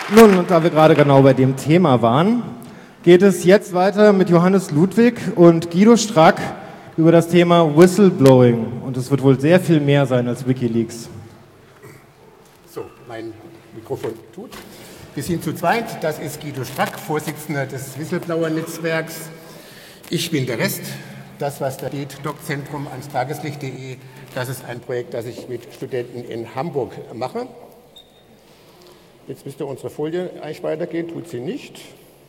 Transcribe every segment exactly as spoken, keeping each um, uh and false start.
Nun, und da wir gerade genau bei dem Thema waren, geht es jetzt weiter mit Johannes Ludwig und Guido Strack über das Thema Whistleblowing. Und es wird wohl sehr viel mehr sein als WikiLeaks. So, mein Mikrofon tut. Wir sind zu zweit. Das ist Guido Strack, Vorsitzender des Whistleblower-Netzwerks. Ich bin der Rest. Das, was da steht, Doc-Zentrum ans Tageslicht punkt de, das ist ein Projekt, das ich mit Studenten in Hamburg mache. Jetzt müsste unsere Folie eigentlich weitergehen, tut sie nicht.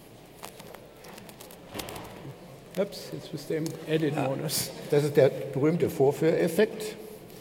Ups, jetzt müsste im Edit-Modus. Das ist der berühmte Vorführeffekt.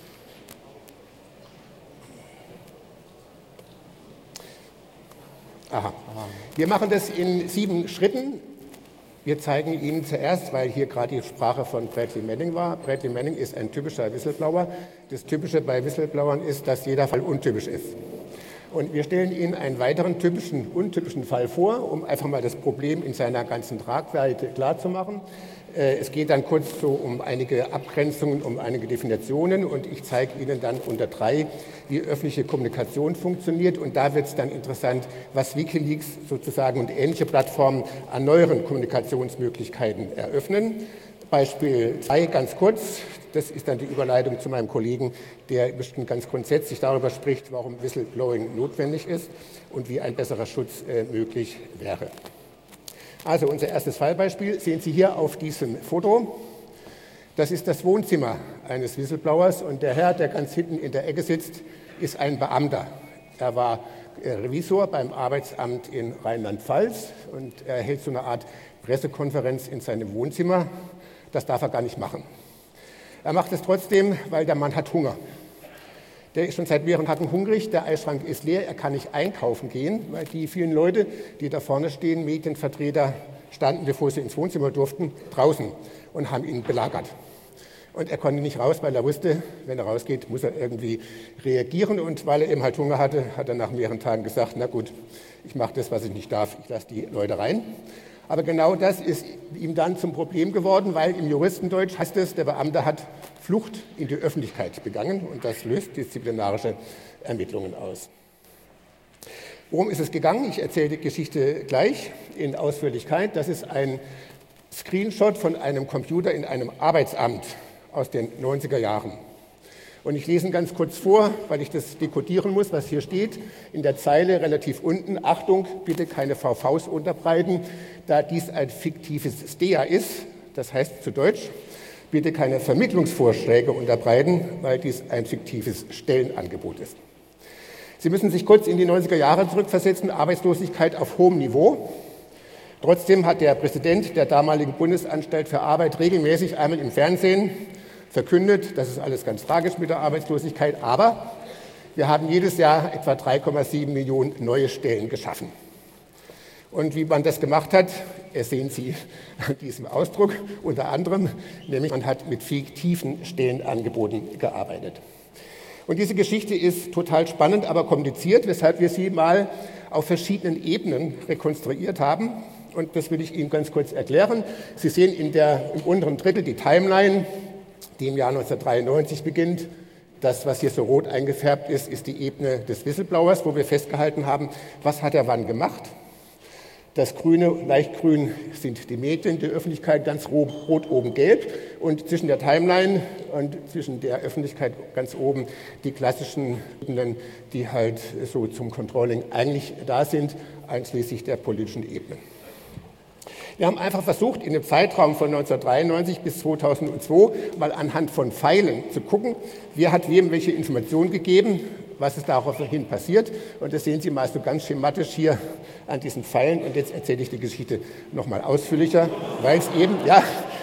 Aha. Wir machen das in sieben Schritten. Wir zeigen Ihnen zuerst, weil hier gerade die Sprache von Bradley Manning war. Bradley Manning ist ein typischer Whistleblower. Das Typische bei Whistleblowern ist, dass jeder Fall untypisch ist. Und wir stellen Ihnen einen weiteren typischen, untypischen Fall vor, um einfach mal das Problem in seiner ganzen Tragweite klarzumachen. Es geht dann kurz so um einige Abgrenzungen, um einige Definitionen und ich zeige Ihnen dann unter drei, wie öffentliche Kommunikation funktioniert. Und da wird es dann interessant, was WikiLeaks sozusagen und ähnliche Plattformen an neueren Kommunikationsmöglichkeiten eröffnen. Beispiel zwei, ganz kurz, das ist dann die Überleitung zu meinem Kollegen, der bestimmt ganz grundsätzlich darüber spricht, warum Whistleblowing notwendig ist und wie ein besserer Schutz äh, möglich wäre. Also unser erstes Fallbeispiel sehen Sie hier auf diesem Foto. Das ist das Wohnzimmer eines Whistleblowers und der Herr, der ganz hinten in der Ecke sitzt, ist ein Beamter. Er war Revisor beim Arbeitsamt in Rheinland-Pfalz und er hält so eine Art Pressekonferenz in seinem Wohnzimmer. Das darf er gar nicht machen. Er macht es trotzdem, weil der Mann hat Hunger. Der ist schon seit mehreren Tagen hungrig, der Eisschrank ist leer, er kann nicht einkaufen gehen, weil die vielen Leute, die da vorne stehen, Medienvertreter, standen, bevor sie ins Wohnzimmer durften, draußen und haben ihn belagert. Und er konnte nicht raus, weil er wusste, wenn er rausgeht, muss er irgendwie reagieren. Und weil er eben halt Hunger hatte, hat er nach mehreren Tagen gesagt, na gut, ich mache das, was ich nicht darf, ich lasse die Leute rein. Aber genau das ist ihm dann zum Problem geworden, weil im Juristendeutsch heißt es, der Beamte hat Flucht in die Öffentlichkeit begangen und das löst disziplinarische Ermittlungen aus. Worum ist es gegangen? Ich erzähle die Geschichte gleich in Ausführlichkeit. Das ist ein Screenshot von einem Computer in einem Arbeitsamt aus den neunziger Jahren. Und ich lese ihn ganz kurz vor, weil ich das dekodieren muss, was hier steht. In der Zeile relativ unten, Achtung, bitte keine V Vs unterbreiten, da dies ein fiktives S T E A ist, das heißt zu Deutsch, bitte keine Vermittlungsvorschläge unterbreiten, weil dies ein fiktives Stellenangebot ist. Sie müssen sich kurz in die neunziger Jahre zurückversetzen, Arbeitslosigkeit auf hohem Niveau. Trotzdem hat der Präsident der damaligen Bundesanstalt für Arbeit regelmäßig einmal im Fernsehen verkündet, das ist alles ganz tragisch mit der Arbeitslosigkeit, aber wir haben jedes Jahr etwa drei Komma sieben Millionen neue Stellen geschaffen. Und wie man das gemacht hat, sehen Sie an diesem Ausdruck unter anderem, nämlich man hat mit fiktiven Stellenangeboten gearbeitet. Und diese Geschichte ist total spannend, aber kompliziert, weshalb wir sie mal auf verschiedenen Ebenen rekonstruiert haben. Und das will ich Ihnen ganz kurz erklären. Sie sehen in der, im unteren Drittel die Timeline, die im Jahr neunzehnhundertdreiundneunzig beginnt. Das, was hier so rot eingefärbt ist, ist die Ebene des Whistleblowers, wo wir festgehalten haben, was hat er wann gemacht. Das Grüne, leicht grün sind die Medien, die Öffentlichkeit, ganz rot, rot oben gelb. Und zwischen der Timeline und zwischen der Öffentlichkeit ganz oben die klassischen Ebenen, die halt so zum Controlling eigentlich da sind, einschließlich der politischen Ebene. Wir haben einfach versucht, in dem Zeitraum von neunzehnhundertdreiundneunzig bis zweitausendzwei mal anhand von Pfeilen zu gucken, wer hat wem welche Informationen gegeben, was ist daraufhin passiert. Und das sehen Sie mal so ganz schematisch hier an diesen Pfeilen. Und jetzt erzähle ich die Geschichte nochmal ausführlicher, weil es eben, ja,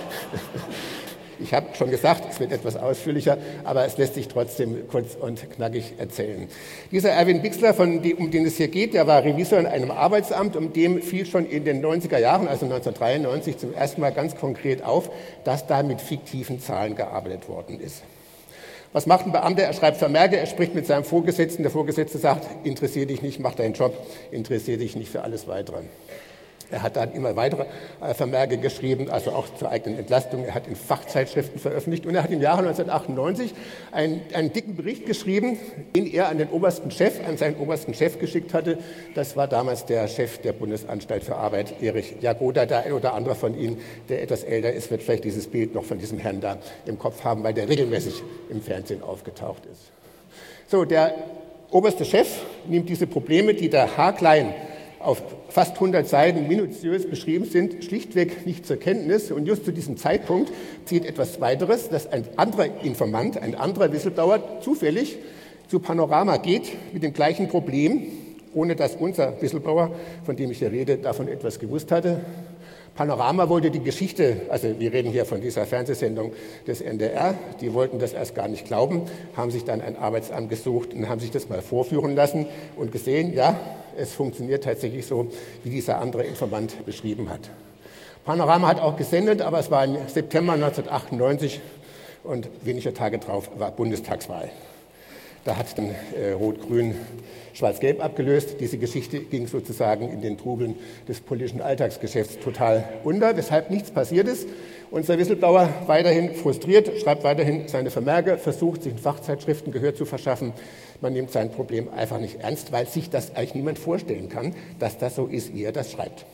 ich habe schon gesagt, es wird etwas ausführlicher, aber es lässt sich trotzdem kurz und knackig erzählen. Dieser Erwin Bixler, von dem, um den es hier geht, der war Revisor in einem Arbeitsamt, um dem fiel schon in den neunziger Jahren, also neunzehnhundertdreiundneunzig, zum ersten Mal ganz konkret auf, dass da mit fiktiven Zahlen gearbeitet worden ist. Was macht ein Beamter? Er schreibt Vermerke, er spricht mit seinem Vorgesetzten, der Vorgesetzte sagt, interessier dich nicht, mach deinen Job, interessier dich nicht für alles Weitere. Er hat dann immer weitere Vermerke geschrieben, also auch zur eigenen Entlastung. Er hat in Fachzeitschriften veröffentlicht und er hat im Jahre neunzehnhundertachtundneunzig einen, einen dicken Bericht geschrieben, den er an den obersten Chef, an seinen obersten Chef geschickt hatte. Das war damals der Chef der Bundesanstalt für Arbeit, Erich Jagoda. Der ein oder andere von Ihnen, der etwas älter ist, wird vielleicht dieses Bild noch von diesem Herrn da im Kopf haben, weil der regelmäßig im Fernsehen aufgetaucht ist. So, der oberste Chef nimmt diese Probleme, die da haarklein auf fast hundert Seiten minutiös beschrieben sind, schlichtweg nicht zur Kenntnis. Und just zu diesem Zeitpunkt zieht etwas weiteres, dass ein anderer Informant, ein anderer Whistleblower zufällig zu Panorama geht mit dem gleichen Problem, ohne dass unser Whistleblower, von dem ich hier rede, davon etwas gewusst hatte. Panorama wollte die Geschichte, also wir reden hier von dieser Fernsehsendung des N D R, die wollten das erst gar nicht glauben, haben sich dann ein Arbeitsamt gesucht und haben sich das mal vorführen lassen und gesehen, ja, es funktioniert tatsächlich so, wie dieser andere Informant beschrieben hat. Panorama hat auch gesendet, aber es war im September neunzehnhundertachtundneunzig und wenige Tage drauf war Bundestagswahl. Da hat dann äh, Rot-Grün Schwarz-Gelb abgelöst. Diese Geschichte ging sozusagen in den Trubeln des politischen Alltagsgeschäfts total unter, weshalb nichts passiert ist. Unser Whistleblower weiterhin frustriert, schreibt weiterhin seine Vermerke, versucht sich in Fachzeitschriften Gehör zu verschaffen. Man nimmt sein Problem einfach nicht ernst, weil sich das eigentlich niemand vorstellen kann, dass das so ist, wie er das schreibt.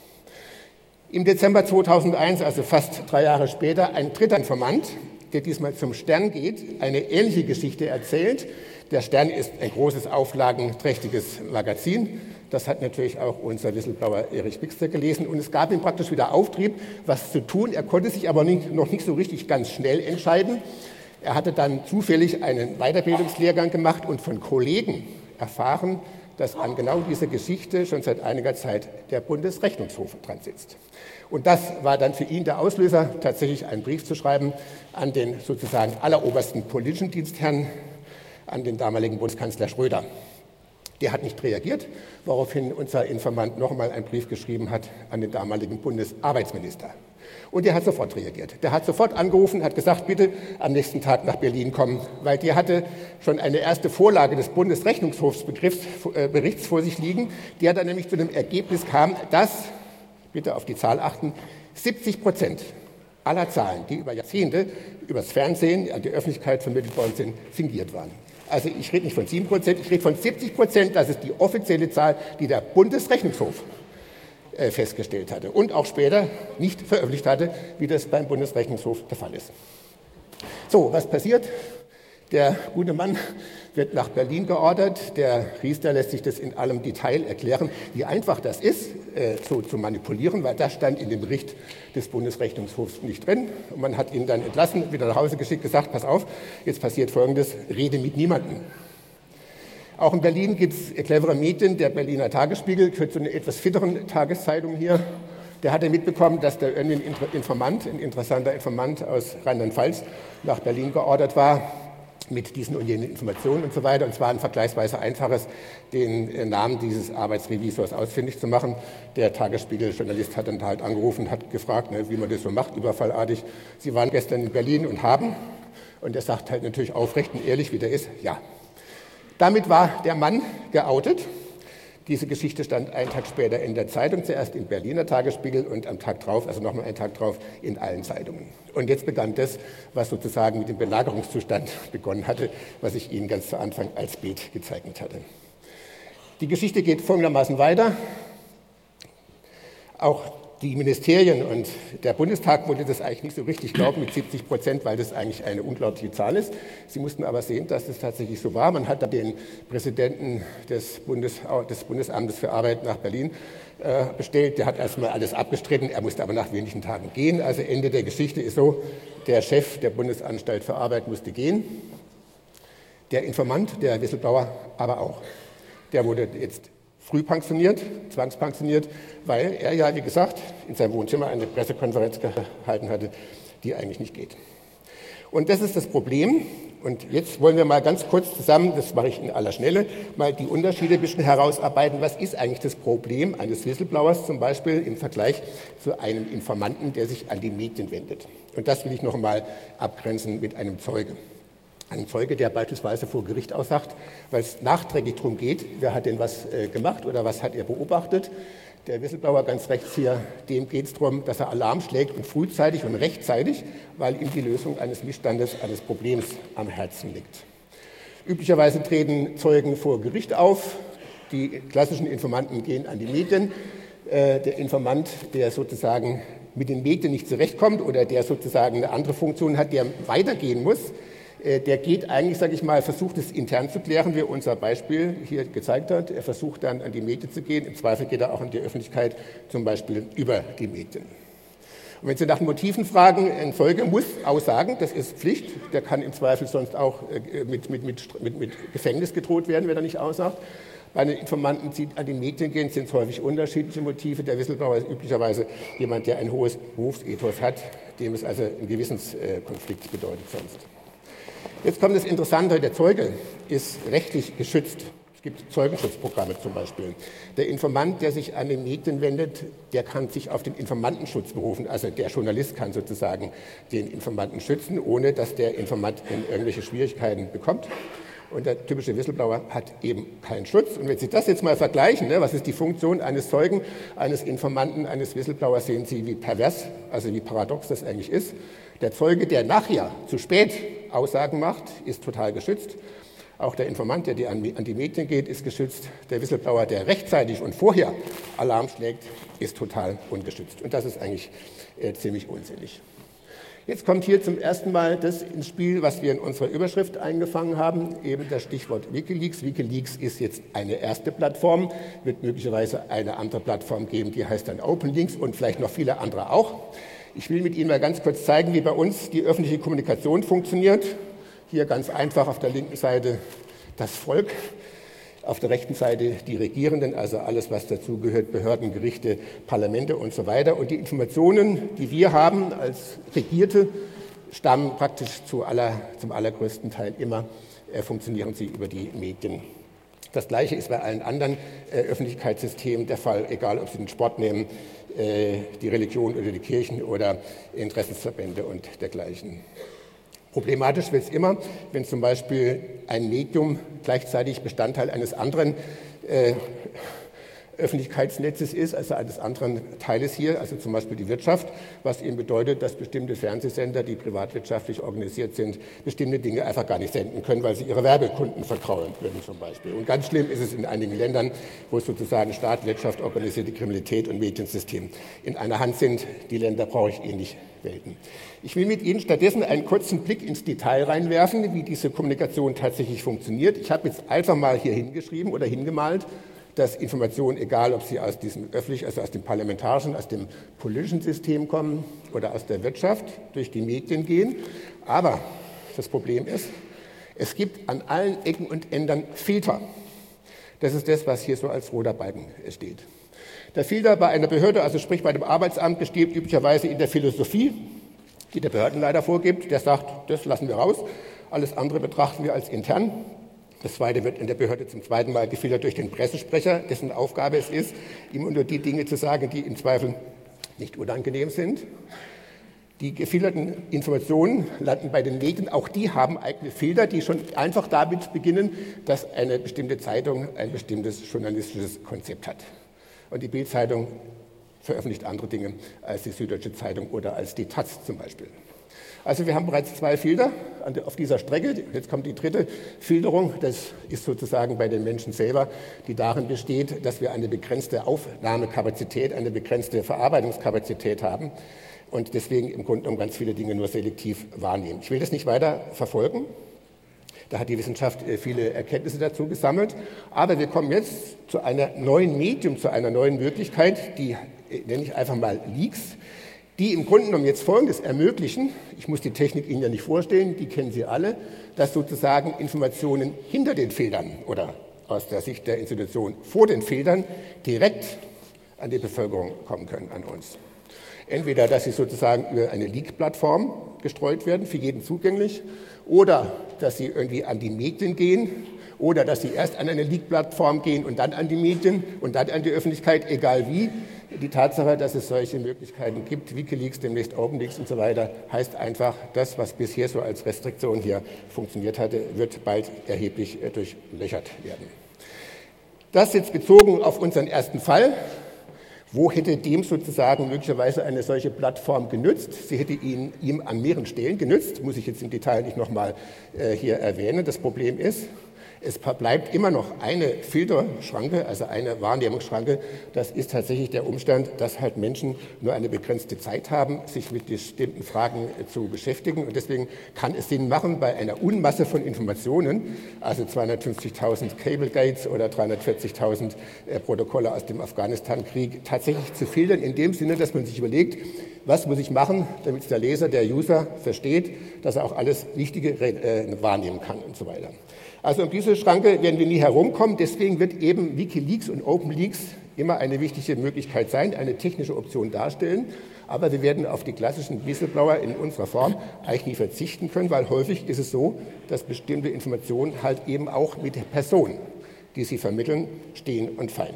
Im Dezember zweitausendeins, also fast drei Jahre später, ein dritter Informant, der diesmal zum Stern geht, eine ähnliche Geschichte erzählt. Der Stern ist ein großes, auflagenträchtiges Magazin. Das hat natürlich auch unser Whistleblower Erich Bixter gelesen. Und es gab ihm praktisch wieder Auftrieb, was zu tun. Er konnte sich aber nicht, noch nicht so richtig ganz schnell entscheiden. Er hatte dann zufällig einen Weiterbildungslehrgang gemacht und von Kollegen erfahren, dass an genau dieser Geschichte schon seit einiger Zeit der Bundesrechnungshof dran sitzt. Und das war dann für ihn der Auslöser, tatsächlich einen Brief zu schreiben an den sozusagen allerobersten politischen Dienstherrn, an den damaligen Bundeskanzler Schröder. Der hat nicht reagiert, woraufhin unser Informant noch einmal einen Brief geschrieben hat an den damaligen Bundesarbeitsminister. Und der hat sofort reagiert. Der hat sofort angerufen, hat gesagt, bitte am nächsten Tag nach Berlin kommen, weil der hatte schon eine erste Vorlage des Bundesrechnungshofsberichts vor sich liegen, der dann nämlich zu dem Ergebnis kam, dass, bitte auf die Zahl achten, siebzig Prozent aller Zahlen, die über Jahrzehnte übers Fernsehen an die Öffentlichkeit vermittelt worden sind, fingiert waren. Also ich rede nicht von sieben Prozent, ich rede von siebzig Prozent, das ist die offizielle Zahl, die der Bundesrechnungshof äh, festgestellt hatte und auch später nicht veröffentlicht hatte, wie das beim Bundesrechnungshof der Fall ist. So, was passiert? Der gute Mann wird nach Berlin geordert. Der Riester lässt sich das in allem Detail erklären, wie einfach das ist, äh, so zu manipulieren, weil das stand in dem Bericht des Bundesrechnungshofs nicht drin. Und man hat ihn dann entlassen, wieder nach Hause geschickt, gesagt, pass auf, jetzt passiert Folgendes, rede mit niemandem. Auch in Berlin gibt es clevere Medien, der Berliner Tagesspiegel, gehört zu einer etwas fitteren Tageszeitung hier. Der hatte mitbekommen, dass der irgendwie ein Informant, ein interessanter Informant aus Rheinland-Pfalz nach Berlin geordert war, mit diesen und jenen Informationen und so weiter. Und zwar ein vergleichsweise einfaches, den Namen dieses Arbeitsrevisors ausfindig zu machen. Der Tagesspiegel-Journalist hat dann halt angerufen, hat gefragt, ne, wie man das so macht, überfallartig. Sie waren gestern in Berlin und haben, und er sagt halt natürlich aufrecht und ehrlich, wie der ist, ja. Damit war der Mann geoutet. Diese Geschichte stand einen Tag später in der Zeitung, zuerst im Berliner Tagesspiegel und am Tag drauf, also nochmal einen Tag drauf, in allen Zeitungen. Und jetzt begann das, was sozusagen mit dem Belagerungszustand begonnen hatte, was ich Ihnen ganz zu Anfang als Bild gezeigt hatte. Die Geschichte geht folgendermaßen weiter. Auch die Ministerien und der Bundestag wollte das eigentlich nicht so richtig glauben mit siebzig Prozent, weil das eigentlich eine unglaubliche Zahl ist. Sie mussten aber sehen, dass das tatsächlich so war. Man hat da den Präsidenten des, Bundes, des Bundesamtes für Arbeit nach Berlin äh, bestellt. Der hat erstmal alles abgestritten, er musste aber nach wenigen Tagen gehen. Also Ende der Geschichte ist so, der Chef der Bundesanstalt für Arbeit musste gehen. Der Informant, der Whistleblower, aber auch. Der wurde jetzt früh pensioniert, zwangspensioniert, weil er ja, wie gesagt, in seinem Wohnzimmer eine Pressekonferenz gehalten hatte, die eigentlich nicht geht. Und das ist das Problem. Und jetzt wollen wir mal ganz kurz zusammen, das mache ich in aller Schnelle, mal die Unterschiede ein bisschen herausarbeiten. Was ist eigentlich das Problem eines Whistleblowers zum Beispiel im Vergleich zu einem Informanten, der sich an die Medien wendet? Und das will ich noch einmal abgrenzen mit einem Zeuge. Ein Zeuge, der beispielsweise vor Gericht aussagt, weil es nachträglich darum geht, wer hat denn was äh, gemacht oder was hat er beobachtet. Der Whistleblower ganz rechts hier, dem geht es darum, dass er Alarm schlägt und frühzeitig und rechtzeitig, weil ihm die Lösung eines Missstandes, eines Problems am Herzen liegt. Üblicherweise treten Zeugen vor Gericht auf. Die klassischen Informanten gehen an die Medien. Äh, der Informant, der sozusagen mit den Medien nicht zurechtkommt oder der sozusagen eine andere Funktion hat, der weitergehen muss, der geht eigentlich, sage ich mal, versucht es intern zu klären, wie unser Beispiel hier gezeigt hat. Er versucht dann an die Medien zu gehen. Im Zweifel geht er auch an die Öffentlichkeit, zum Beispiel über die Medien. Und wenn Sie nach den Motiven fragen, ein Zeuge muss aussagen, das ist Pflicht. Der kann im Zweifel sonst auch mit, mit, mit, mit, mit Gefängnis gedroht werden, wenn er nicht aussagt. Bei den Informanten, die an die Medien gehen, sind es häufig unterschiedliche Motive. Der Whistleblower ist üblicherweise jemand, der ein hohes Berufsethos hat, dem es also einen Gewissenskonflikt bedeutet sonst. Jetzt kommt das Interessante, der Zeuge ist rechtlich geschützt. Es gibt Zeugenschutzprogramme zum Beispiel. Der Informant, der sich an die Medien wendet, der kann sich auf den Informantenschutz berufen. Also der Journalist kann sozusagen den Informanten schützen, ohne dass der Informant in irgendwelche Schwierigkeiten bekommt. Und der typische Whistleblower hat eben keinen Schutz. Und wenn Sie das jetzt mal vergleichen, ne, was ist die Funktion eines Zeugen, eines Informanten, eines Whistleblowers, sehen Sie, wie pervers, also wie paradox das eigentlich ist. Der Zeuge, der nachher zu spät Aussagen macht, ist total geschützt. Auch der Informant, der an die Medien geht, ist geschützt. Der Whistleblower, der rechtzeitig und vorher Alarm schlägt, ist total ungeschützt. Und das ist eigentlich äh, ziemlich unsinnig. Jetzt kommt hier zum ersten Mal das ins Spiel, was wir in unserer Überschrift eingefangen haben, eben das Stichwort WikiLeaks. WikiLeaks ist jetzt eine erste Plattform, wird möglicherweise eine andere Plattform geben, die heißt dann OpenLinks und vielleicht noch viele andere auch. Ich will mit Ihnen mal ganz kurz zeigen, wie bei uns die öffentliche Kommunikation funktioniert. Hier ganz einfach auf der linken Seite das Volk, auf der rechten Seite die Regierenden, also alles, was dazugehört, Behörden, Gerichte, Parlamente und so weiter. Und die Informationen, die wir haben als Regierte, stammen praktisch zu aller, zum allergrößten Teil immer, äh, funktionieren sie über die Medien. Das Gleiche ist bei allen anderen äh, Öffentlichkeitssystemen der Fall, egal ob Sie den Sport nehmen, äh, die Religion oder die Kirchen oder Interessensverbände und dergleichen. Problematisch wird es immer, wenn zum Beispiel ein Medium gleichzeitig Bestandteil eines anderen äh, Öffentlichkeitsnetzes ist, also eines anderen Teiles hier, also zum Beispiel die Wirtschaft, was eben bedeutet, dass bestimmte Fernsehsender, die privatwirtschaftlich organisiert sind, bestimmte Dinge einfach gar nicht senden können, weil sie ihre Werbekunden vertrauen würden zum Beispiel. Und ganz schlimm ist es in einigen Ländern, wo sozusagen Staat, Wirtschaft, organisierte Kriminalität und Mediensystem in einer Hand sind. Die Länder brauche ich eh nicht melden. Ich will mit Ihnen stattdessen einen kurzen Blick ins Detail reinwerfen, wie diese Kommunikation tatsächlich funktioniert. Ich habe jetzt einfach mal hier hingeschrieben oder hingemalt, dass Informationen, egal ob sie aus diesem öffentlichen, also aus dem parlamentarischen, aus dem politischen System kommen oder aus der Wirtschaft, durch die Medien gehen. Aber das Problem ist, es gibt an allen Ecken und Enden Filter. Das ist das, was hier so als roter Balken steht. Der Filter bei einer Behörde, also sprich bei dem Arbeitsamt, besteht üblicherweise in der Philosophie, die der Behördenleiter vorgibt. Der sagt, das lassen wir raus, alles andere betrachten wir als intern. Das Zweite wird in der Behörde zum zweiten Mal gefiltert durch den Pressesprecher, dessen Aufgabe es ist, ihm nur die Dinge zu sagen, die im Zweifel nicht unangenehm sind. Die gefilterten Informationen landen bei den Medien. Auch die haben eigene Filter, die schon einfach damit beginnen, dass eine bestimmte Zeitung ein bestimmtes journalistisches Konzept hat. Und die Bild-Zeitung veröffentlicht andere Dinge als die Süddeutsche Zeitung oder als die Taz zum Beispiel. Also wir haben bereits zwei Filter auf dieser Strecke. Jetzt kommt die dritte Filterung. Das ist sozusagen bei den Menschen selber, die darin besteht, dass wir eine begrenzte Aufnahmekapazität, eine begrenzte Verarbeitungskapazität haben und deswegen im Grunde genommen ganz viele Dinge nur selektiv wahrnehmen. Ich will das nicht weiter verfolgen. Da hat die Wissenschaft viele Erkenntnisse dazu gesammelt. Aber wir kommen jetzt zu einer neuen Medium, zu einer neuen Möglichkeit, die nenne ich einfach mal Leaks, die im Grunde genommen jetzt Folgendes ermöglichen. Ich muss die Technik Ihnen ja nicht vorstellen, die kennen Sie alle, dass sozusagen Informationen hinter den Filtern oder aus der Sicht der Institution vor den Filtern direkt an die Bevölkerung kommen können, an uns. Entweder, dass sie sozusagen über eine Leak-Plattform gestreut werden, für jeden zugänglich, oder dass sie irgendwie an die Medien gehen, oder dass sie erst an eine Leak-Plattform gehen und dann an die Medien und dann an die Öffentlichkeit, egal wie. die Tatsache, dass es solche Möglichkeiten gibt, Wikileaks, demnächst OpenLeaks und so weiter, heißt einfach, das, was bisher so als Restriktion hier funktioniert hatte, wird bald erheblich durchlöchert werden. Das jetzt bezogen auf unseren ersten Fall. Wo hätte dem sozusagen möglicherweise eine solche Plattform genützt? Sie hätte ihn, ihm an mehreren Stellen genützt, muss ich jetzt im Detail nicht nochmal äh, hier erwähnen. Das Problem ist, es bleibt immer noch eine Filterschranke, also eine Wahrnehmungsschranke. Das ist tatsächlich der Umstand, dass halt Menschen nur eine begrenzte Zeit haben, sich mit bestimmten Fragen zu beschäftigen. Und deswegen kann es Sinn machen, bei einer Unmasse von Informationen, also zweihundertfünfzigtausend Cablegates oder dreihundertvierzigtausend äh, Protokolle aus dem Afghanistan-Krieg, tatsächlich zu filtern, in dem Sinne, dass man sich überlegt, was muss ich machen, damit der Leser, der User versteht, dass er auch alles Wichtige äh, wahrnehmen kann und so weiter. Also um diese Schranke werden wir nie herumkommen. Deswegen wird eben Wikileaks und OpenLeaks immer eine wichtige Möglichkeit sein, eine technische Option darstellen. Aber wir werden auf die klassischen Whistleblower in unserer Form eigentlich nie verzichten können, weil häufig ist es so, dass bestimmte Informationen halt eben auch mit der Person, die sie vermitteln, stehen und fallen.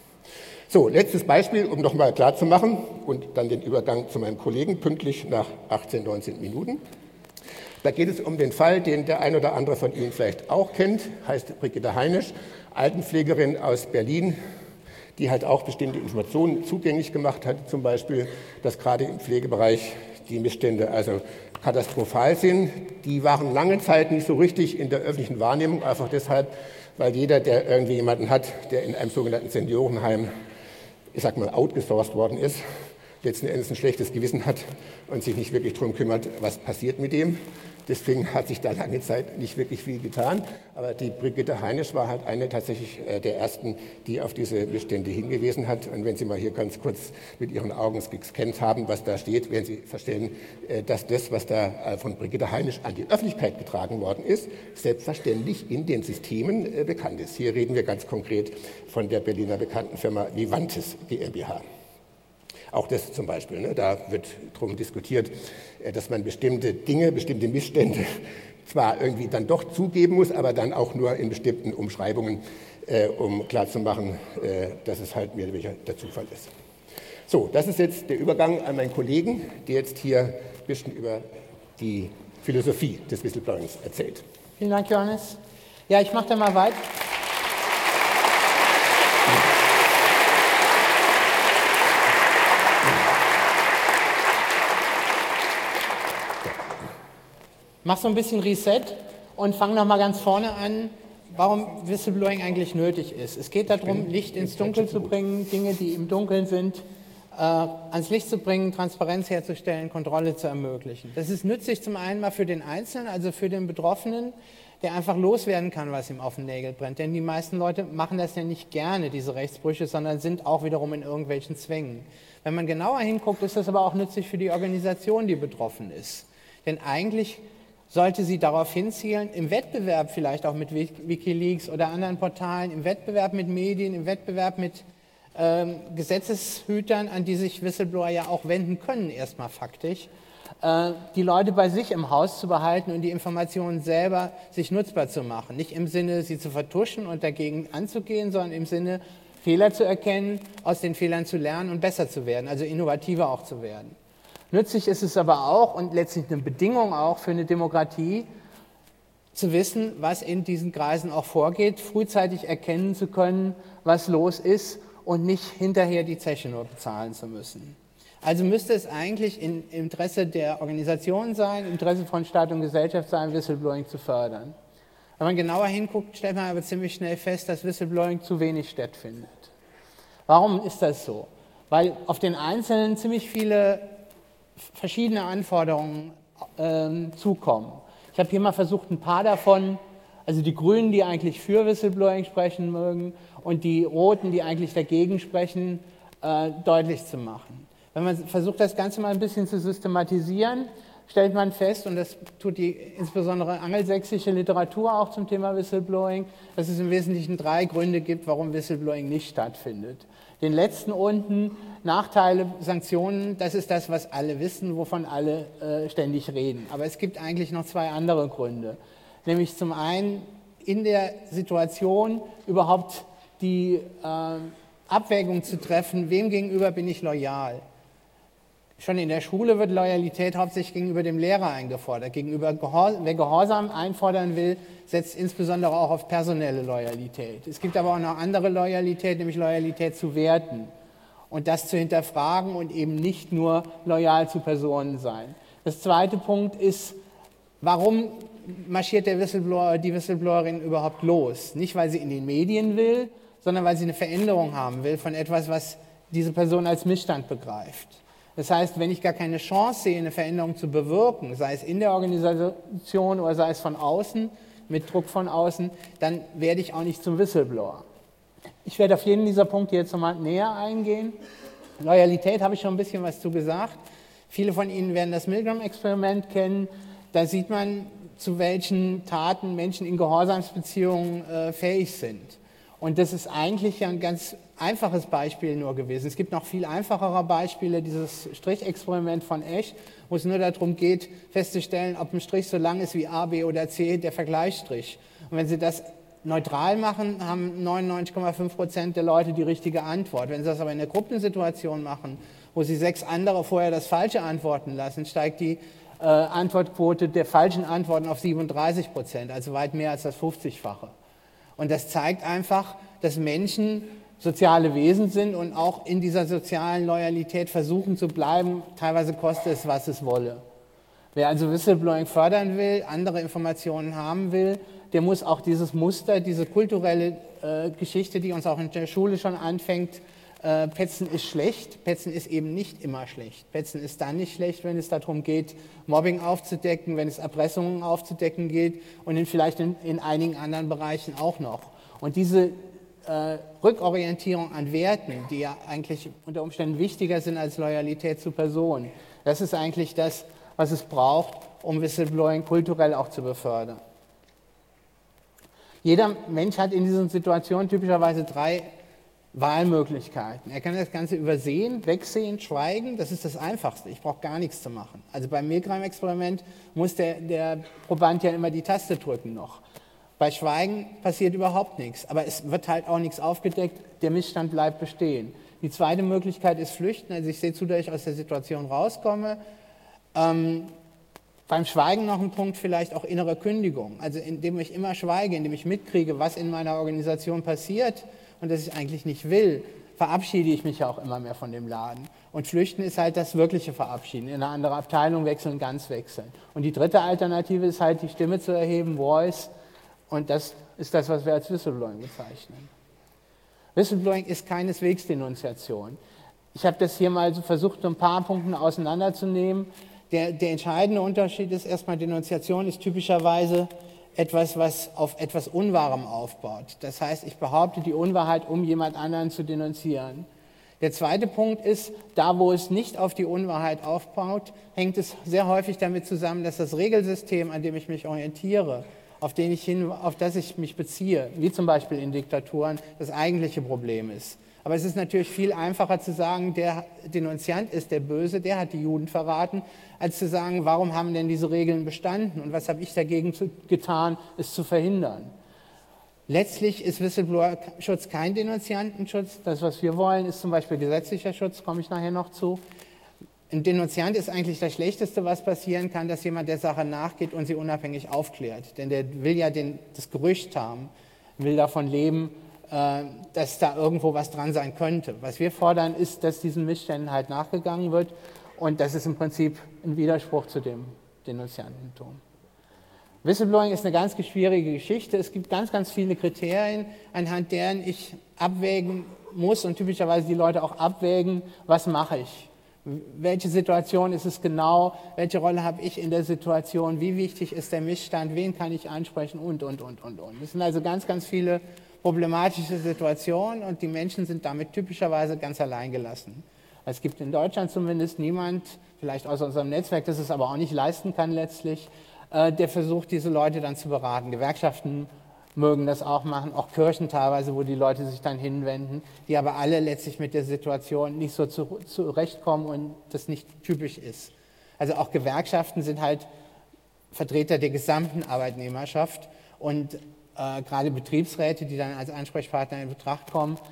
So, letztes Beispiel, um nochmal klarzumachen und dann den Übergang zu meinem Kollegen pünktlich nach achtzehn, neunzehn Minuten. Da geht es um den Fall, den der ein oder andere von Ihnen vielleicht auch kennt, heißt Brigitte Heinisch, Altenpflegerin aus Berlin, die halt auch bestimmte Informationen zugänglich gemacht hat, zum Beispiel, dass gerade im Pflegebereich die Missstände also katastrophal sind. Die waren lange Zeit nicht so richtig in der öffentlichen Wahrnehmung, einfach deshalb, weil jeder, der irgendwie jemanden hat, der in einem sogenannten Seniorenheim, ich sag mal, outgesourced worden ist, letzten Endes ein schlechtes Gewissen hat und sich nicht wirklich darum kümmert, was passiert mit dem. Deswegen hat sich da lange Zeit nicht wirklich viel getan. Aber die Brigitte Heinisch war halt eine tatsächlich der ersten, die auf diese Bestände hingewiesen hat. Und wenn Sie mal hier ganz kurz mit Ihren Augen gescannt haben, was da steht, werden Sie verstehen, dass das, was da von Brigitte Heinisch an die Öffentlichkeit getragen worden ist, selbstverständlich in den Systemen bekannt ist. Hier reden wir ganz konkret von der Berliner bekannten Firma Vivantes GmbH. Auch das zum Beispiel, ne, da wird darum diskutiert, dass man bestimmte Dinge, bestimmte Missstände zwar irgendwie dann doch zugeben muss, aber dann auch nur in bestimmten Umschreibungen, äh, um klarzumachen, äh, dass es halt mehr oder weniger der Zufall ist. So, das ist jetzt der Übergang an meinen Kollegen, der jetzt hier ein bisschen über die Philosophie des Whistleblowings erzählt. Vielen Dank, Johannes. Ja, ich mache da mal weiter. Mach so ein bisschen Reset und fang noch mal ganz vorne an, warum Whistleblowing eigentlich nötig ist. Es geht darum, Licht ins Dunkel zu bringen, Dinge, die im Dunkeln sind, äh, ans Licht zu bringen, Transparenz herzustellen, Kontrolle zu ermöglichen. Das ist nützlich zum einen mal für den Einzelnen, also für den Betroffenen, der einfach loswerden kann, was ihm auf den Nägeln brennt. Denn die meisten Leute machen das ja nicht gerne, diese Rechtsbrüche, sondern sind auch wiederum in irgendwelchen Zwängen. Wenn man genauer hinguckt, ist das aber auch nützlich für die Organisation, die betroffen ist. Denn eigentlich sollte sie darauf hinzielen, im Wettbewerb vielleicht auch mit Wikileaks oder anderen Portalen, im Wettbewerb mit Medien, im Wettbewerb mit ähm, Gesetzeshütern, an die sich Whistleblower ja auch wenden können, erstmal faktisch, äh, die Leute bei sich im Haus zu behalten und die Informationen selber sich nutzbar zu machen. Nicht im Sinne, sie zu vertuschen und dagegen anzugehen, sondern im Sinne, Fehler zu erkennen, aus den Fehlern zu lernen und besser zu werden, also innovativer auch zu werden. Nützlich ist es aber auch und letztlich eine Bedingung auch für eine Demokratie, zu wissen, was in diesen Kreisen auch vorgeht, frühzeitig erkennen zu können, was los ist und nicht hinterher die Zeche nur bezahlen zu müssen. Also müsste es eigentlich im Interesse der Organisation sein, im Interesse von Staat und Gesellschaft sein, Whistleblowing zu fördern. Wenn man genauer hinguckt, stellt man aber ziemlich schnell fest, dass Whistleblowing zu wenig stattfindet. Warum ist das so? Weil auf den Einzelnen ziemlich viele verschiedene Anforderungen ähm, zukommen. Ich habe hier mal versucht, ein paar davon, also die Grünen, die eigentlich für Whistleblowing sprechen mögen, und die Roten, die eigentlich dagegen sprechen, äh, deutlich zu machen. Wenn man versucht, das Ganze mal ein bisschen zu systematisieren, stellt man fest, und das tut die insbesondere angelsächsische Literatur auch zum Thema Whistleblowing, dass es im Wesentlichen drei Gründe gibt, warum Whistleblowing nicht stattfindet. Den letzten unten, Nachteile, Sanktionen, das ist das, was alle wissen, wovon alle äh, ständig reden. Aber es gibt eigentlich noch zwei andere Gründe. Nämlich zum einen in der Situation überhaupt die äh, Abwägung zu treffen, wem gegenüber bin ich loyal. Schon in der Schule wird Loyalität hauptsächlich gegenüber dem Lehrer eingefordert. Gegenüber Gehor wer Gehorsam einfordern will, setzt insbesondere auch auf personelle Loyalität. Es gibt aber auch noch andere Loyalität, nämlich Loyalität zu Werten. Und das zu hinterfragen und eben nicht nur loyal zu Personen sein. Das zweite Punkt ist, warum marschiert der Whistleblower, die Whistleblowerin überhaupt los? Nicht, weil sie in den Medien will, sondern weil sie eine Veränderung haben will von etwas, was diese Person als Missstand begreift. Das heißt, wenn ich gar keine Chance sehe, eine Veränderung zu bewirken, sei es in der Organisation oder sei es von außen, mit Druck von außen, dann werde ich auch nicht zum Whistleblower. Ich werde auf jeden dieser Punkte jetzt nochmal näher eingehen. Loyalität habe ich schon ein bisschen was zu gesagt. Viele von Ihnen werden das Milgram-Experiment kennen. Da sieht man, zu welchen Taten Menschen in Gehorsamsbeziehungen äh, fähig sind. Und das ist eigentlich ja ein ganz einfaches Beispiel nur gewesen. Es gibt noch viel einfachere Beispiele, dieses Strichexperiment von Esch, wo es nur darum geht, festzustellen, ob ein Strich so lang ist wie A, B oder C, der Vergleichsstrich. Und wenn Sie das neutral machen, haben neunundneunzig Komma fünf Prozent der Leute die richtige Antwort. Wenn Sie das aber in einer Gruppensituation machen, wo Sie sechs andere vorher das Falsche antworten lassen, steigt die äh, Antwortquote der falschen Antworten auf siebenunddreißig Prozent, also weit mehr als das fünfzigfache. Und das zeigt einfach, dass Menschen soziale Wesen sind und auch in dieser sozialen Loyalität versuchen zu bleiben, teilweise koste es, was es wolle. Wer also Whistleblowing fördern will, andere Informationen haben will, der muss auch dieses Muster, diese kulturelle äh, Geschichte, die uns auch in der Schule schon anfängt, äh, Petzen ist schlecht, Petzen ist eben nicht immer schlecht. Petzen ist dann nicht schlecht, wenn es darum geht, Mobbing aufzudecken, wenn es Erpressungen aufzudecken geht und in, vielleicht in, in einigen anderen Bereichen auch noch. Und diese äh, Rückorientierung an Werten, die ja eigentlich unter Umständen wichtiger sind als Loyalität zu Personen, das ist eigentlich das, was es braucht, um Whistleblowing kulturell auch zu befördern. Jeder Mensch hat in diesen Situationen typischerweise drei Wahlmöglichkeiten. Er kann das Ganze übersehen, wegsehen, schweigen, das ist das Einfachste. Ich brauche gar nichts zu machen. Also beim Milgram-Experiment muss der, der Proband ja immer die Taste drücken noch. Bei Schweigen passiert überhaupt nichts, aber es wird halt auch nichts aufgedeckt, der Missstand bleibt bestehen. Die zweite Möglichkeit ist Flüchten, also ich sehe zu, dass ich aus der Situation rauskomme. Ähm, beim Schweigen noch ein Punkt, vielleicht auch innere Kündigung. Also indem ich immer schweige, indem ich mitkriege, was in meiner Organisation passiert und das ich eigentlich nicht will, verabschiede ich mich ja auch immer mehr von dem Laden. Und Flüchten ist halt das wirkliche Verabschieden, in eine andere Abteilung wechseln, ganz wechseln. Und die dritte Alternative ist halt, die Stimme zu erheben, Voice, und das ist das, was wir als Whistleblowing bezeichnen. Whistleblowing ist keineswegs Denunziation. Ich habe das hier mal so versucht, so ein paar Punkte auseinanderzunehmen. Der, der entscheidende Unterschied ist erstmal, Denunziation ist typischerweise etwas, was auf etwas Unwahrem aufbaut. Das heißt, ich behaupte die Unwahrheit, um jemand anderen zu denunzieren. Der zweite Punkt ist, da wo es nicht auf die Unwahrheit aufbaut, hängt es sehr häufig damit zusammen, dass das Regelsystem, an dem ich mich orientiere, auf, den ich hin, auf das ich mich beziehe, wie zum Beispiel in Diktaturen, das eigentliche Problem ist. Aber es ist natürlich viel einfacher zu sagen, der Denunziant ist der Böse, der hat die Juden verraten, als zu sagen, warum haben denn diese Regeln bestanden und was habe ich dagegen zu, getan, es zu verhindern. Letztlich ist Whistleblower-Schutz kein Denunziantenschutz. Das, was wir wollen, ist zum Beispiel gesetzlicher Schutz, komme ich nachher noch zu. Ein Denunziant ist eigentlich das Schlechteste, was passieren kann, dass jemand der Sache nachgeht und sie unabhängig aufklärt. Denn der will ja den, das Gerücht haben, will davon leben, äh, dass da irgendwo was dran sein könnte. Was wir fordern, ist, dass diesen Missständen halt nachgegangen wird. Und das ist im Prinzip ein Widerspruch zu dem Denunziantentum. Whistleblowing ist eine ganz schwierige Geschichte. Es gibt ganz, ganz viele Kriterien, anhand deren ich abwägen muss und typischerweise die Leute auch abwägen, was mache ich. Welche Situation ist es genau? Welche Rolle habe ich in der Situation? Wie wichtig ist der Missstand? Wen kann ich ansprechen? Und, und, und, und, und. Das sind also ganz, ganz viele problematische Situationen und die Menschen sind damit typischerweise ganz allein gelassen. Es gibt in Deutschland zumindest niemand, vielleicht aus unserem Netzwerk, das es aber auch nicht leisten kann letztlich, der versucht, diese Leute dann zu beraten. Gewerkschaften mögen das auch machen, auch Kirchen teilweise, wo die Leute sich dann hinwenden, die aber alle letztlich mit der Situation nicht so zu, zurechtkommen und das nicht typisch ist. Also auch Gewerkschaften sind halt Vertreter der gesamten Arbeitnehmerschaft und äh, gerade Betriebsräte, die dann als Ansprechpartner in Betracht kommen,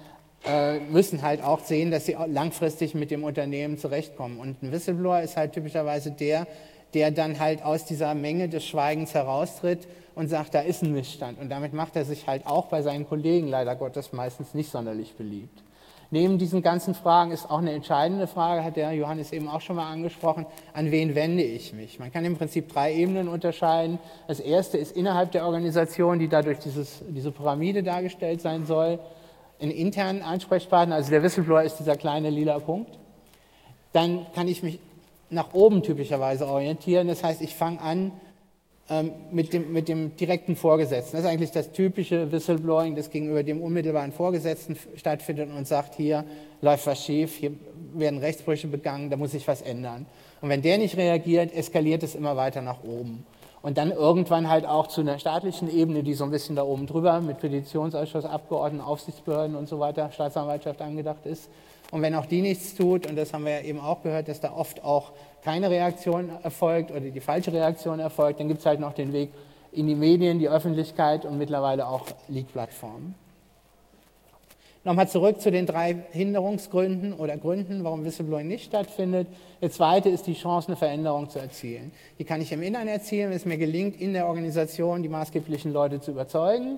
äh, müssen halt auch sehen, dass sie langfristig mit dem Unternehmen zurechtkommen. Und ein Whistleblower ist halt typischerweise der, der dann halt aus dieser Menge des Schweigens heraustritt und sagt, da ist ein Missstand. Und damit macht er sich halt auch bei seinen Kollegen leider Gottes meistens nicht sonderlich beliebt. Neben diesen ganzen Fragen ist auch eine entscheidende Frage, hat der Johannes eben auch schon mal angesprochen, an wen wende ich mich? Man kann im Prinzip drei Ebenen unterscheiden. Das erste ist innerhalb der Organisation, die dadurch dieses, diese Pyramide dargestellt sein soll, einen internen Ansprechpartner, also der Whistleblower ist dieser kleine lila Punkt. Dann kann ich mich nach oben typischerweise orientieren, das heißt, ich fange an, Mit dem, mit dem direkten Vorgesetzten. Das ist eigentlich das typische Whistleblowing, das gegenüber dem unmittelbaren Vorgesetzten stattfindet und sagt, hier läuft was schief, hier werden Rechtsbrüche begangen, da muss sich was ändern. Und wenn der nicht reagiert, eskaliert es immer weiter nach oben. Und dann irgendwann halt auch zu einer staatlichen Ebene, die so ein bisschen da oben drüber mit Petitionsausschuss, Abgeordneten, Aufsichtsbehörden und so weiter, Staatsanwaltschaft angedacht ist. Und wenn auch die nichts tut, und das haben wir ja eben auch gehört, dass da oft auch keine Reaktion erfolgt oder die falsche Reaktion erfolgt, dann gibt es halt noch den Weg in die Medien, die Öffentlichkeit und mittlerweile auch Leak-Plattformen. Nochmal zurück zu den drei Hinderungsgründen oder Gründen, warum Whistleblowing nicht stattfindet. Der zweite ist die Chance, eine Veränderung zu erzielen. Die kann ich im Inneren erzielen, wenn es mir gelingt, in der Organisation die maßgeblichen Leute zu überzeugen.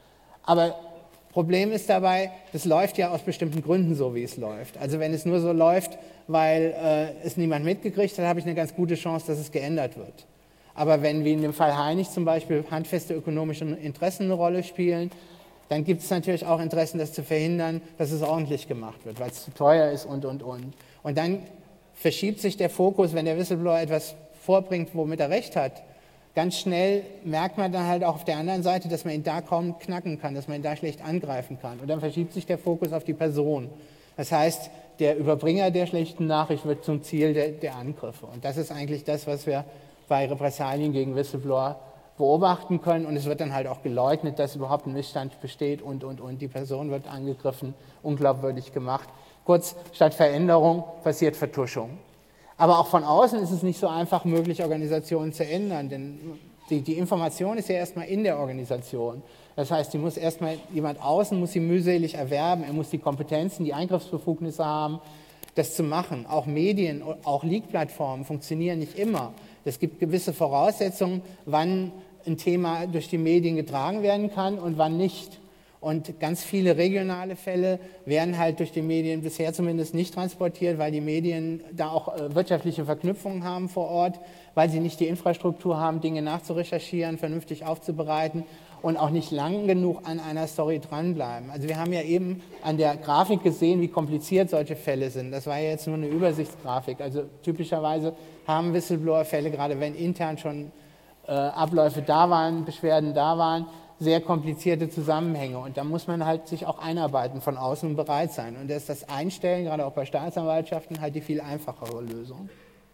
Aber Problem ist dabei, das läuft ja aus bestimmten Gründen so, wie es läuft. Also wenn es nur so läuft, weil äh, es niemand mitgekriegt hat, habe ich eine ganz gute Chance, dass es geändert wird. Aber wenn, wie in dem Fall Heinig zum Beispiel, handfeste ökonomische Interessen eine Rolle spielen, dann gibt es natürlich auch Interessen, das zu verhindern, dass es ordentlich gemacht wird, weil es zu teuer ist und, und, und. Und dann verschiebt sich der Fokus, wenn der Whistleblower etwas vorbringt, womit er recht hat. Ganz schnell merkt man dann halt auch auf der anderen Seite, dass man ihn da kaum knacken kann, dass man ihn da schlecht angreifen kann. Und dann verschiebt sich der Fokus auf die Person. Das heißt, der Überbringer der schlechten Nachricht wird zum Ziel der, der Angriffe. Und das ist eigentlich das, was wir bei Repressalien gegen Whistleblower beobachten können. Und es wird dann halt auch geleugnet, dass überhaupt ein Missstand besteht und, und, und. Die Person wird angegriffen, unglaubwürdig gemacht. Kurz, statt Veränderung passiert Vertuschung. Aber auch von außen ist es nicht so einfach möglich, Organisationen zu ändern, denn die, die Information ist ja erstmal in der Organisation. Das heißt, die muss erstmal jemand außen, muss sie mühselig erwerben, er muss die Kompetenzen, die Eingriffsbefugnisse haben, das zu machen. Auch Medien, auch Leak-Plattformen funktionieren nicht immer. Es gibt gewisse Voraussetzungen, wann ein Thema durch die Medien getragen werden kann und wann nicht. Und ganz viele regionale Fälle werden halt durch die Medien bisher zumindest nicht transportiert, weil die Medien da auch äh, wirtschaftliche Verknüpfungen haben vor Ort, weil sie nicht die Infrastruktur haben, Dinge nachzurecherchieren, vernünftig aufzubereiten und auch nicht lang genug an einer Story dranbleiben. Also wir haben ja eben an der Grafik gesehen, wie kompliziert solche Fälle sind. Das war ja jetzt nur eine Übersichtsgrafik. Also typischerweise haben Whistleblower-Fälle, gerade wenn intern schon äh, Abläufe da waren, Beschwerden da waren, sehr komplizierte Zusammenhänge und da muss man halt sich auch einarbeiten, von außen bereit sein. Und da ist das Einstellen, gerade auch bei Staatsanwaltschaften, halt die viel einfachere Lösung.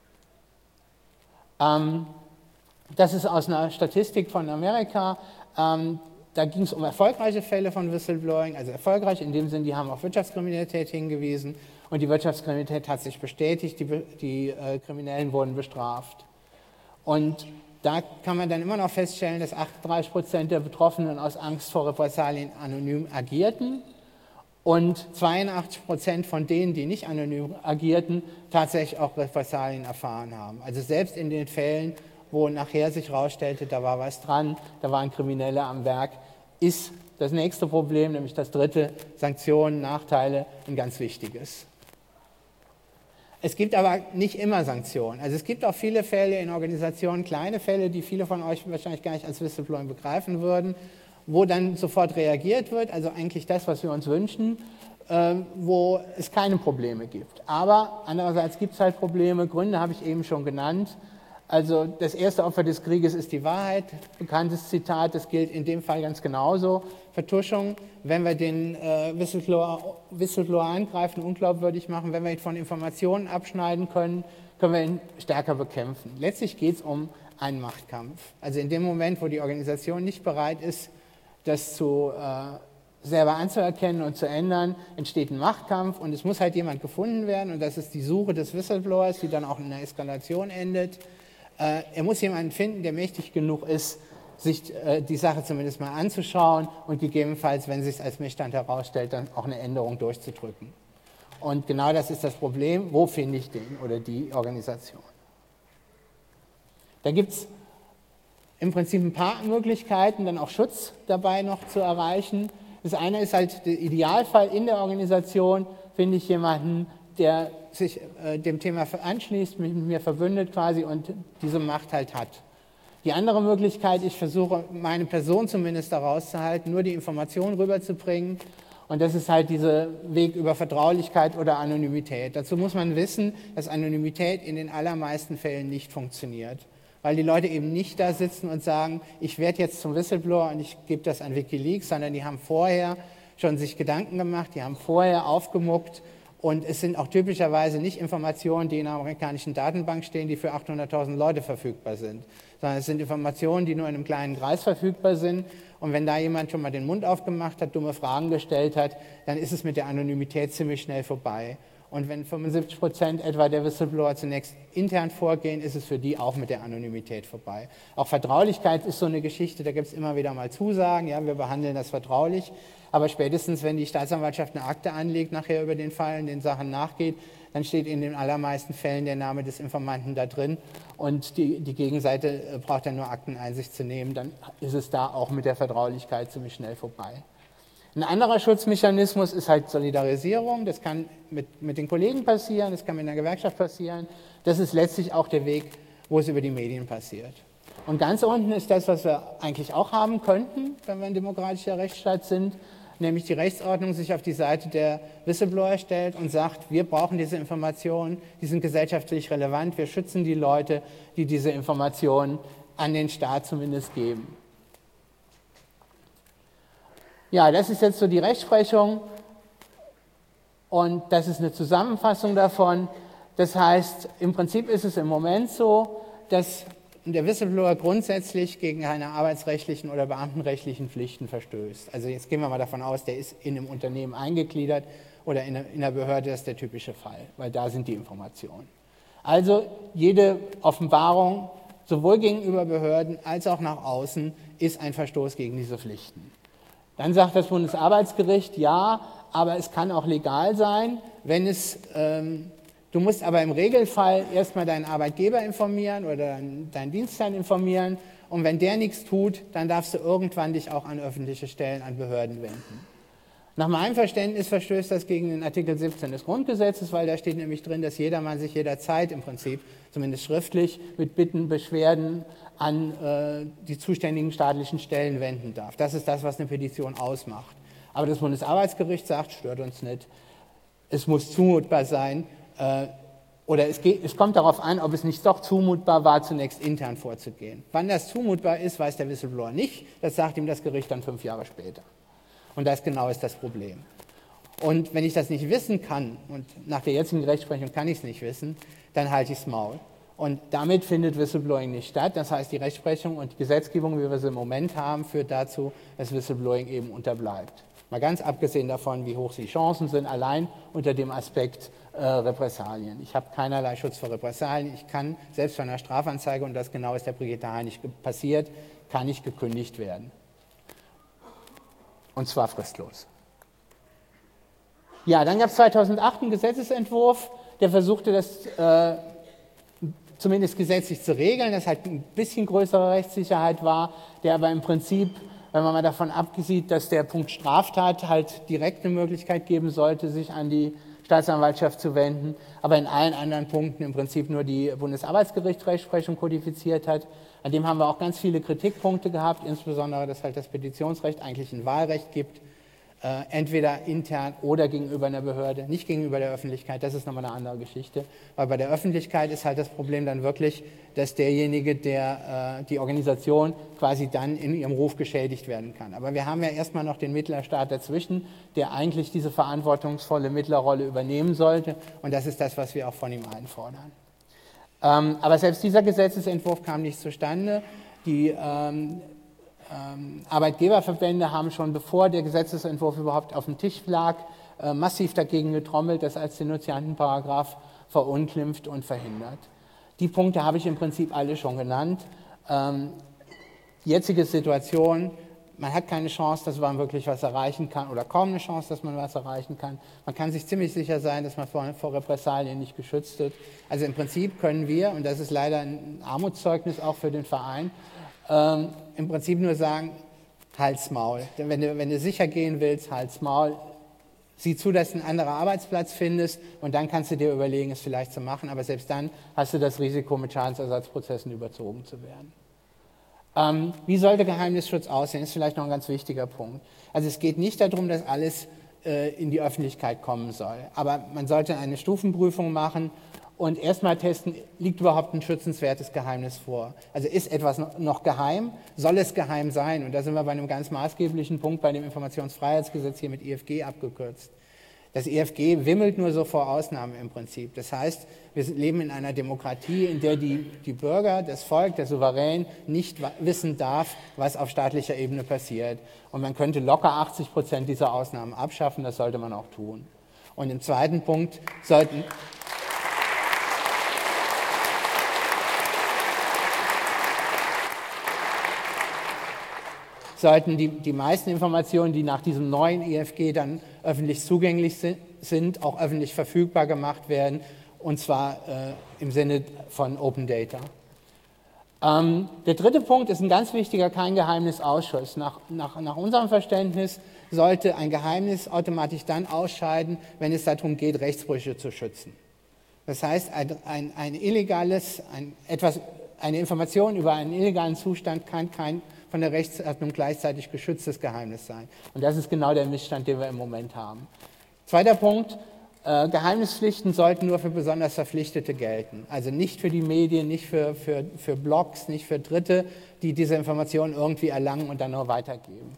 Ähm, das ist aus einer Statistik von Amerika. Ähm, da ging es um erfolgreiche Fälle von Whistleblowing, also erfolgreich in dem Sinn, die haben auf Wirtschaftskriminalität hingewiesen und die Wirtschaftskriminalität hat sich bestätigt, die, die äh, Kriminellen wurden bestraft. Und da kann man dann immer noch feststellen, dass achtunddreißig Prozent der Betroffenen aus Angst vor Repressalien anonym agierten und zweiundachtzig Prozent von denen, die nicht anonym agierten, tatsächlich auch Repressalien erfahren haben. Also selbst in den Fällen, wo nachher sich herausstellte, da war was dran, da waren Kriminelle am Werk, ist das nächste Problem, nämlich das dritte, Sanktionen, Nachteile, ein ganz wichtiges. Es gibt aber nicht immer Sanktionen. Also es gibt auch viele Fälle in Organisationen, kleine Fälle, die viele von euch wahrscheinlich gar nicht als Whistleblowing begreifen würden, wo dann sofort reagiert wird, also eigentlich das, was wir uns wünschen, äh, wo es keine Probleme gibt. Aber andererseits gibt es halt Probleme, Gründe habe ich eben schon genannt. Also das erste Opfer des Krieges ist die Wahrheit, bekanntes Zitat, das gilt in dem Fall ganz genauso. Vertuschung, wenn wir den äh, Whistleblower, Whistleblower angreifen, unglaubwürdig machen, wenn wir ihn von Informationen abschneiden können, können wir ihn stärker bekämpfen. Letztlich geht es um einen Machtkampf. Also in dem Moment, wo die Organisation nicht bereit ist, das zu, äh, selber anzuerkennen und zu ändern, entsteht ein Machtkampf und es muss halt jemand gefunden werden und das ist die Suche des Whistleblowers, die dann auch in einer Eskalation endet. Er muss jemanden finden, der mächtig genug ist, sich äh, die Sache zumindest mal anzuschauen und gegebenenfalls, wenn es sich als Missstand herausstellt, dann auch eine Änderung durchzudrücken. Und genau das ist das Problem, wo finde ich den oder die Organisation. Da gibt es im Prinzip ein paar Möglichkeiten, dann auch Schutz dabei noch zu erreichen. Das eine ist halt der Idealfall in der Organisation, finde ich jemanden, der sich äh, dem Thema anschließt, mit mir verbündet quasi und diese Macht halt hat. Die andere Möglichkeit, ich versuche meine Person zumindest da rauszuhalten, nur die Informationen rüberzubringen. Und das ist halt dieser Weg über Vertraulichkeit oder Anonymität. Dazu muss man wissen, dass Anonymität in den allermeisten Fällen nicht funktioniert. Weil die Leute eben nicht da sitzen und sagen, ich werde jetzt zum Whistleblower und ich gebe das an Wikileaks, sondern die haben vorher schon sich Gedanken gemacht, die haben vorher aufgemuckt und es sind auch typischerweise nicht Informationen, die in einer amerikanischen Datenbank stehen, die für achthunderttausend Leute verfügbar sind, sondern es sind Informationen, die nur in einem kleinen Kreis verfügbar sind und wenn da jemand schon mal den Mund aufgemacht hat, dumme Fragen gestellt hat, dann ist es mit der Anonymität ziemlich schnell vorbei. Und wenn fünfundsiebzig Prozent etwa der Whistleblower zunächst intern vorgehen, ist es für die auch mit der Anonymität vorbei. Auch Vertraulichkeit ist so eine Geschichte, da gibt es immer wieder mal Zusagen, ja, wir behandeln das vertraulich, aber spätestens, wenn die Staatsanwaltschaft eine Akte anlegt, nachher über den Fall und den Sachen nachgeht, dann steht in den allermeisten Fällen der Name des Informanten da drin und die, die Gegenseite braucht dann nur Akteneinsicht zu nehmen, dann ist es da auch mit der Vertraulichkeit ziemlich schnell vorbei. Ein anderer Schutzmechanismus ist halt Solidarisierung. Das kann mit, mit den Kollegen passieren, das kann mit einer Gewerkschaft passieren. Das ist letztlich auch der Weg, wo es über die Medien passiert. Und ganz unten ist das, was wir eigentlich auch haben könnten, wenn wir ein demokratischer Rechtsstaat sind, nämlich die Rechtsordnung sich auf die Seite der Whistleblower stellt und sagt, wir brauchen diese Informationen, die sind gesellschaftlich relevant, wir schützen die Leute, die diese Informationen an den Staat zumindest geben. Ja, das ist jetzt so die Rechtsprechung und das ist eine Zusammenfassung davon. Das heißt, im Prinzip ist es im Moment so, dass der Whistleblower grundsätzlich gegen keine arbeitsrechtlichen oder beamtenrechtlichen Pflichten verstößt. Also jetzt gehen wir mal davon aus, der ist in einem Unternehmen eingegliedert oder in einer Behörde, das ist der typische Fall, weil da sind die Informationen. Also jede Offenbarung, sowohl gegenüber Behörden als auch nach außen, ist ein Verstoß gegen diese Pflichten. Dann sagt das Bundesarbeitsgericht, ja, aber es kann auch legal sein, wenn es, ähm, du musst aber im Regelfall erstmal deinen Arbeitgeber informieren oder deinen, deinen Dienstherrn informieren und wenn der nichts tut, dann darfst du irgendwann dich auch an öffentliche Stellen, an Behörden wenden. Nach meinem Verständnis verstößt das gegen den Artikel siebzehn des Grundgesetzes, weil da steht nämlich drin, dass jedermann sich jederzeit im Prinzip, zumindest schriftlich, mit Bitten, Beschwerden an äh, die zuständigen staatlichen Stellen wenden darf. Das ist das, was eine Petition ausmacht. Aber das Bundesarbeitsgericht sagt, stört uns nicht, es muss zumutbar sein, äh, oder es, geht, es kommt darauf an, ob es nicht doch zumutbar war, zunächst intern vorzugehen. Wann das zumutbar ist, weiß der Whistleblower nicht, das sagt ihm das Gericht dann fünf Jahre später. Und das genau ist das Problem. Und wenn ich das nicht wissen kann, und nach der jetzigen Rechtsprechung kann ich es nicht wissen, dann halte ich das Maul. Und damit findet Whistleblowing nicht statt. Das heißt, die Rechtsprechung und die Gesetzgebung, wie wir sie im Moment haben, führt dazu, dass Whistleblowing eben unterbleibt. Mal ganz abgesehen davon, wie hoch die Chancen sind, allein unter dem Aspekt äh, Repressalien. Ich habe keinerlei Schutz vor Repressalien. Ich kann, selbst bei einer Strafanzeige, und das genau ist der Brigitte Heinig passiert, kann ich gekündigt werden. Und zwar fristlos. Ja, dann gab es zweitausendacht einen Gesetzesentwurf, der versuchte, das äh, zumindest gesetzlich zu regeln, das halt ein bisschen größere Rechtssicherheit war, der aber im Prinzip, wenn man mal davon absieht, dass der Punkt Straftat halt direkt eine Möglichkeit geben sollte, sich an die Staatsanwaltschaft zu wenden, aber in allen anderen Punkten im Prinzip nur die Bundesarbeitsgerichtsrechtsprechung kodifiziert hat. An dem haben wir auch ganz viele Kritikpunkte gehabt, insbesondere, dass halt das Petitionsrecht eigentlich ein Wahlrecht gibt, äh, entweder intern oder gegenüber einer Behörde, nicht gegenüber der Öffentlichkeit, das ist nochmal eine andere Geschichte, weil bei der Öffentlichkeit ist halt das Problem dann wirklich, dass derjenige, der äh, die Organisation quasi dann in ihrem Ruf geschädigt werden kann. Aber wir haben ja erstmal noch den Mittlerstaat dazwischen, der eigentlich diese verantwortungsvolle Mittlerrolle übernehmen sollte und das ist das, was wir auch von ihm einfordern. Ähm, aber selbst dieser Gesetzesentwurf kam nicht zustande. Die ähm, ähm, Arbeitgeberverbände haben schon, bevor der Gesetzesentwurf überhaupt auf dem Tisch lag, äh, massiv dagegen getrommelt, das als Denunziantenparagraph verunglimpft und verhindert. Die Punkte habe ich im Prinzip alle schon genannt. Ähm, die jetzige Situation, man hat keine Chance, dass man wirklich was erreichen kann oder kaum eine Chance, dass man was erreichen kann. Man kann sich ziemlich sicher sein, dass man vor, vor Repressalien nicht geschützt wird. Also im Prinzip können wir, und das ist leider ein Armutszeugnis auch für den Verein, ähm, im Prinzip nur sagen, halt's Maul. Denn wenn du, wenn du sicher gehen willst, halt's Maul. Sieh zu, dass du einen anderen Arbeitsplatz findest und dann kannst du dir überlegen, es vielleicht zu machen. Aber selbst dann hast du das Risiko, mit Schadensersatzprozessen überzogen zu werden. Ähm, wie sollte Geheimnisschutz aussehen? Das ist vielleicht noch ein ganz wichtiger Punkt. Also es geht nicht darum, dass alles äh, in die Öffentlichkeit kommen soll. Aber man sollte eine Stufenprüfung machen und erstmal testen, liegt überhaupt ein schützenswertes Geheimnis vor? Also ist etwas noch geheim? Soll es geheim sein? Und da sind wir bei einem ganz maßgeblichen Punkt bei dem Informationsfreiheitsgesetz hier mit I F G abgekürzt. Das I F G wimmelt nur so vor Ausnahmen im Prinzip. Das heißt, wir leben in einer Demokratie, in der die, die Bürger, das Volk, der Souverän nicht wissen darf, was auf staatlicher Ebene passiert. Und man könnte locker achtzig Prozent dieser Ausnahmen abschaffen, das sollte man auch tun. Und im zweiten Punkt sollten... sollten die, die meisten Informationen, die nach diesem neuen I F G dann öffentlich zugänglich sind, auch öffentlich verfügbar gemacht werden, und zwar äh, im Sinne von Open Data. Ähm, der dritte Punkt ist ein ganz wichtiger, kein Geheimnisausschuss. Nach, nach, nach unserem Verständnis sollte ein Geheimnis automatisch dann ausscheiden, wenn es darum geht, Rechtsbrüche zu schützen. Das heißt, ein, ein, ein illegales, ein, etwas, eine Information über einen illegalen Zustand kann kein von der Rechtsordnung gleichzeitig geschütztes Geheimnis sein. Und das ist genau der Missstand, den wir im Moment haben. Zweiter Punkt, äh, Geheimnispflichten sollten nur für besonders Verpflichtete gelten. Also nicht für die Medien, nicht für, für, für Blogs, nicht für Dritte, die diese Informationen irgendwie erlangen und dann nur weitergeben.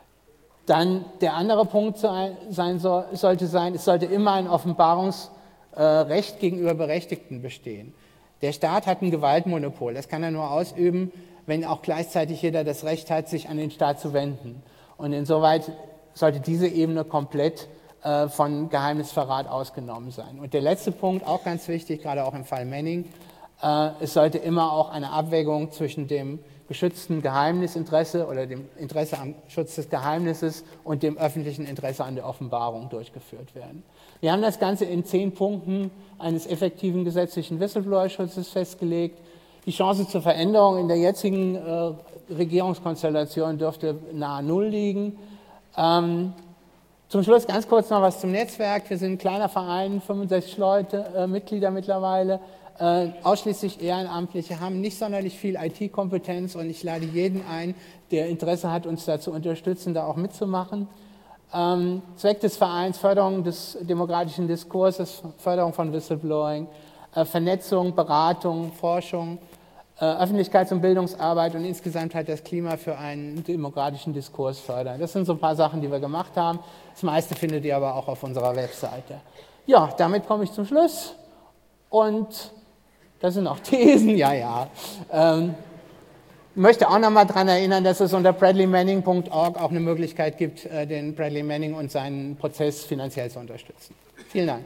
Dann der andere Punkt sein soll, sollte sein, es sollte immer ein Offenbarungsrecht äh, gegenüber Berechtigten bestehen. Der Staat hat ein Gewaltmonopol, das kann er nur ausüben, wenn auch gleichzeitig jeder das Recht hat, sich an den Staat zu wenden. Und insoweit sollte diese Ebene komplett äh, von Geheimnisverrat ausgenommen sein. Und der letzte Punkt, auch ganz wichtig, gerade auch im Fall Manning, äh, es sollte immer auch eine Abwägung zwischen dem geschützten Geheimnisinteresse oder dem Interesse am Schutz des Geheimnisses und dem öffentlichen Interesse an der Offenbarung durchgeführt werden. Wir haben das Ganze in zehn Punkten eines effektiven gesetzlichen Whistleblower-Schutzes festgelegt. Die Chance zur Veränderung in der jetzigen äh, Regierungskonstellation dürfte nahe Null liegen. Ähm, zum Schluss ganz kurz noch was zum Netzwerk. Wir sind ein kleiner Verein, fünfundsechzig Leute, äh, Mitglieder mittlerweile, äh, ausschließlich Ehrenamtliche, haben nicht sonderlich viel I T-Kompetenz und ich lade jeden ein, der Interesse hat, uns da zu unterstützen, da auch mitzumachen. Ähm, Zweck des Vereins, Förderung des demokratischen Diskurses, Förderung von Whistleblowing, äh, Vernetzung, Beratung, Forschung, Öffentlichkeits- und Bildungsarbeit und insgesamt halt das Klima für einen demokratischen Diskurs fördern. Das sind so ein paar Sachen, die wir gemacht haben. Das meiste findet ihr aber auch auf unserer Webseite. Ja, damit komme ich zum Schluss. Und das sind auch Thesen, ja, ja. Ähm, ich möchte auch noch mal daran erinnern, dass es unter bradley manning punkt org auch eine Möglichkeit gibt, den Bradley Manning und seinen Prozess finanziell zu unterstützen. Vielen Dank.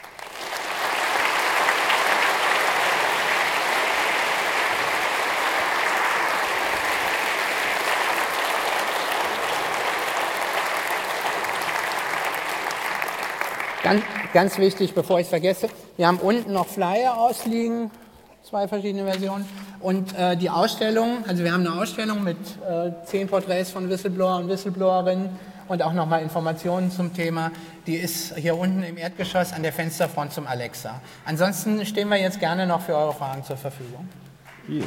Ganz, ganz wichtig, bevor ich es vergesse, wir haben unten noch Flyer ausliegen, zwei verschiedene Versionen, und äh, die Ausstellung, also wir haben eine Ausstellung mit äh, zehn Porträts von Whistleblower und Whistleblowerinnen und auch nochmal Informationen zum Thema, die ist hier unten im Erdgeschoss an der Fensterfront zum Alexa. Ansonsten stehen wir jetzt gerne noch für eure Fragen zur Verfügung. Hier.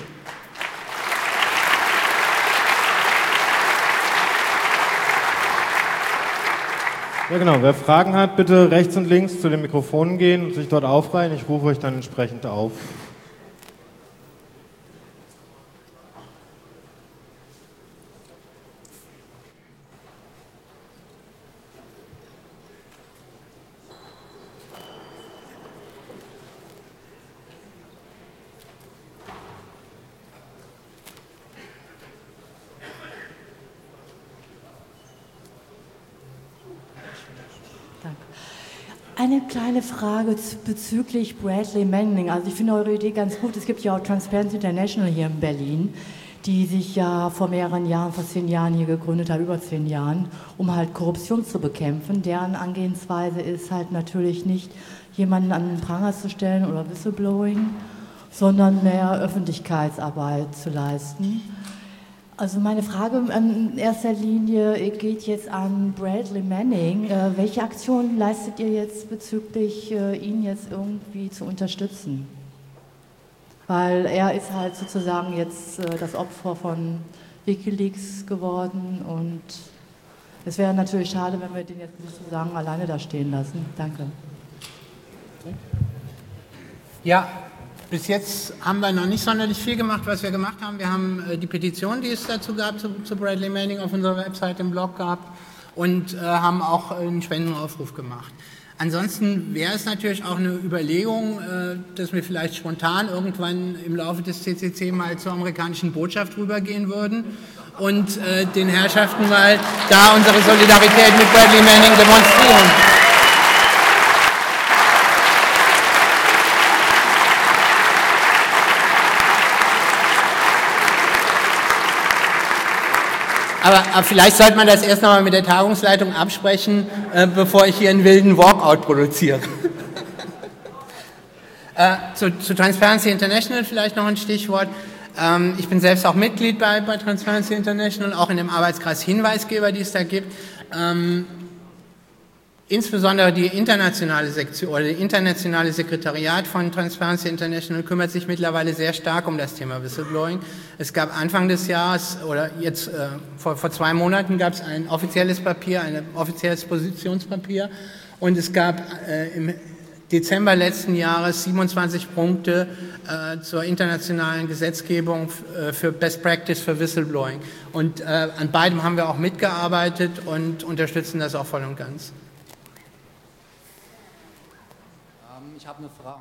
Ja genau, wer Fragen hat, bitte rechts und links zu den Mikrofonen gehen und sich dort aufreihen. Ich rufe euch dann entsprechend auf. Eine kleine Frage bezüglich Bradley Manning. Also ich finde eure Idee ganz gut. Es gibt ja auch Transparency International hier in Berlin, die sich ja vor mehreren Jahren, vor zehn Jahren hier gegründet hat, über zehn Jahren, um halt Korruption zu bekämpfen. Deren Angehensweise ist halt natürlich nicht, jemanden an den Pranger zu stellen oder Whistleblowing, sondern mehr Öffentlichkeitsarbeit zu leisten. Also meine Frage in erster Linie geht jetzt an Bradley Manning. Äh, welche Aktionen leistet ihr jetzt bezüglich, äh, ihn jetzt irgendwie zu unterstützen? Weil er ist halt sozusagen jetzt äh, das Opfer von WikiLeaks geworden und es wäre natürlich schade, wenn wir den jetzt sozusagen alleine da stehen lassen. Danke. Ja, bis jetzt haben wir noch nicht sonderlich viel gemacht, was wir gemacht haben. Wir haben äh, die Petition, die es dazu gab, zu, zu Bradley Manning auf unserer Website im Blog gehabt und äh, haben auch einen Spendenaufruf gemacht. Ansonsten wäre es natürlich auch eine Überlegung, äh, dass wir vielleicht spontan irgendwann im Laufe des C C C mal zur amerikanischen Botschaft rübergehen würden und äh, den Herrschaften mal da unsere Solidarität mit Bradley Manning demonstrieren. Aber, aber vielleicht sollte man das erst noch mal mit der Tagungsleitung absprechen, äh, bevor ich hier einen wilden Walkout produziere. äh, zu, zu Transparency International vielleicht noch ein Stichwort. Ähm, ich bin selbst auch Mitglied bei, bei Transparency International, auch in dem Arbeitskreis Hinweisgeber, die es da gibt. Ähm, Insbesondere die internationale Sektion oder das internationale Sekretariat von Transparency International kümmert sich mittlerweile sehr stark um das Thema Whistleblowing. Es gab Anfang des Jahres oder jetzt äh, vor, vor zwei Monaten gab es ein offizielles Papier, ein offizielles Positionspapier und es gab äh, im Dezember letzten Jahres siebenundzwanzig Punkte äh, zur internationalen Gesetzgebung äh, für Best Practice für Whistleblowing. Und äh, an beidem haben wir auch mitgearbeitet und unterstützen das auch voll und ganz. Ich habe eine Frage.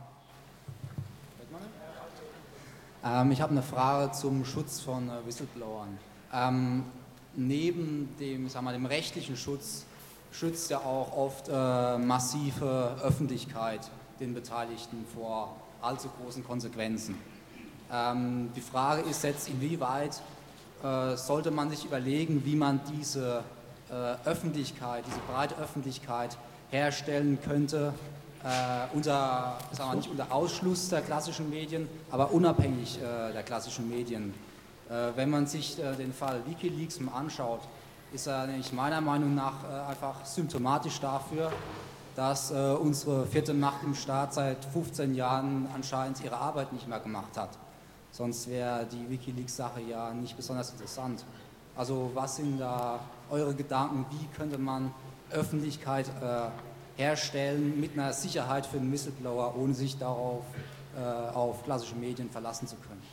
Ähm, ich habe eine Frage zum Schutz von äh, Whistleblowern. Ähm, neben dem, sagen wir, dem rechtlichen Schutz schützt ja auch oft äh, massive Öffentlichkeit den Beteiligten vor allzu großen Konsequenzen. Ähm, die Frage ist jetzt, inwieweit äh, sollte man sich überlegen, wie man diese äh, Öffentlichkeit, diese breite Öffentlichkeit herstellen könnte, Äh, unter, sagen wir nicht unter Ausschluss der klassischen Medien, aber unabhängig äh, der klassischen Medien. Äh, wenn man sich äh, den Fall WikiLeaks mal anschaut, ist er nämlich meiner Meinung nach äh, einfach symptomatisch dafür, dass äh, unsere vierte Macht im Staat seit fünfzehn Jahren anscheinend ihre Arbeit nicht mehr gemacht hat. Sonst wäre die WikiLeaks-Sache ja nicht besonders interessant. Also was sind da eure Gedanken, wie könnte man Öffentlichkeit äh, herstellen mit einer Sicherheit für den Whistleblower, ohne sich darauf äh, auf klassische Medien verlassen zu können?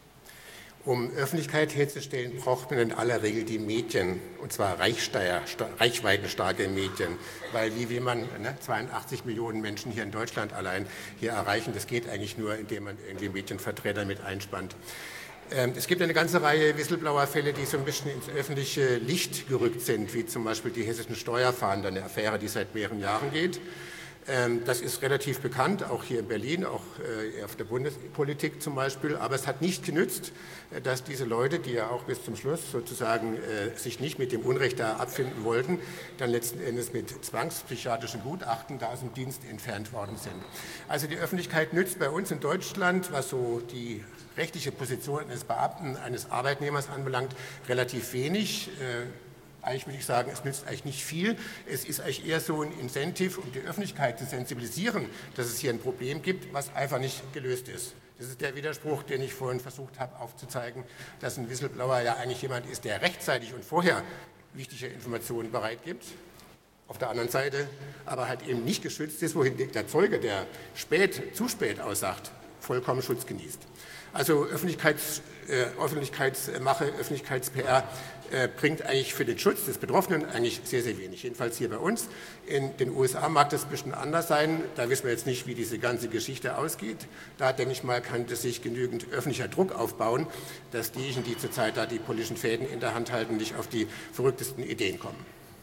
Um Öffentlichkeit herzustellen, braucht man in aller Regel die Medien, und zwar reichweitenstarke Medien, weil wie will man ne, zweiundachtzig Millionen Menschen hier in Deutschland allein hier erreichen, das geht eigentlich nur, indem man irgendwie Medienvertreter mit einspannt. Es gibt eine ganze Reihe Whistleblower-Fälle, die so ein bisschen ins öffentliche Licht gerückt sind, wie zum Beispiel die hessischen Steuerfahnder, eine Affäre, die seit mehreren Jahren geht. Das ist relativ bekannt, auch hier in Berlin, auch auf der Bundespolitik zum Beispiel. Aber es hat nicht genützt, dass diese Leute, die ja auch bis zum Schluss sozusagen sich nicht mit dem Unrecht da abfinden wollten, dann letzten Endes mit zwangspsychiatrischen Gutachten da aus dem Dienst entfernt worden sind. Also die Öffentlichkeit nützt bei uns in Deutschland, was so die rechtliche Position eines Beamten, eines Arbeitnehmers anbelangt, relativ wenig. Eigentlich würde ich sagen, es nützt eigentlich nicht viel. Es ist eigentlich eher so ein Incentive, um die Öffentlichkeit zu sensibilisieren, dass es hier ein Problem gibt, was einfach nicht gelöst ist. Das ist der Widerspruch, den ich vorhin versucht habe aufzuzeigen, dass ein Whistleblower ja eigentlich jemand ist, der rechtzeitig und vorher wichtige Informationen bereitgibt. Auf der anderen Seite aber halt eben nicht geschützt ist, wohin der Zeuge, der spät, zu spät aussagt, vollkommen Schutz genießt. Also Öffentlichkeits, äh, Öffentlichkeitsmache, Öffentlichkeits-P R äh, bringt eigentlich für den Schutz des Betroffenen eigentlich sehr, sehr wenig. Jedenfalls hier bei uns. In den U S A mag das ein bisschen anders sein. Da wissen wir jetzt nicht, wie diese ganze Geschichte ausgeht. Da, denke ich mal, kann sich genügend öffentlicher Druck aufbauen, dass diejenigen, die zurzeit da die politischen Fäden in der Hand halten, nicht auf die verrücktesten Ideen kommen.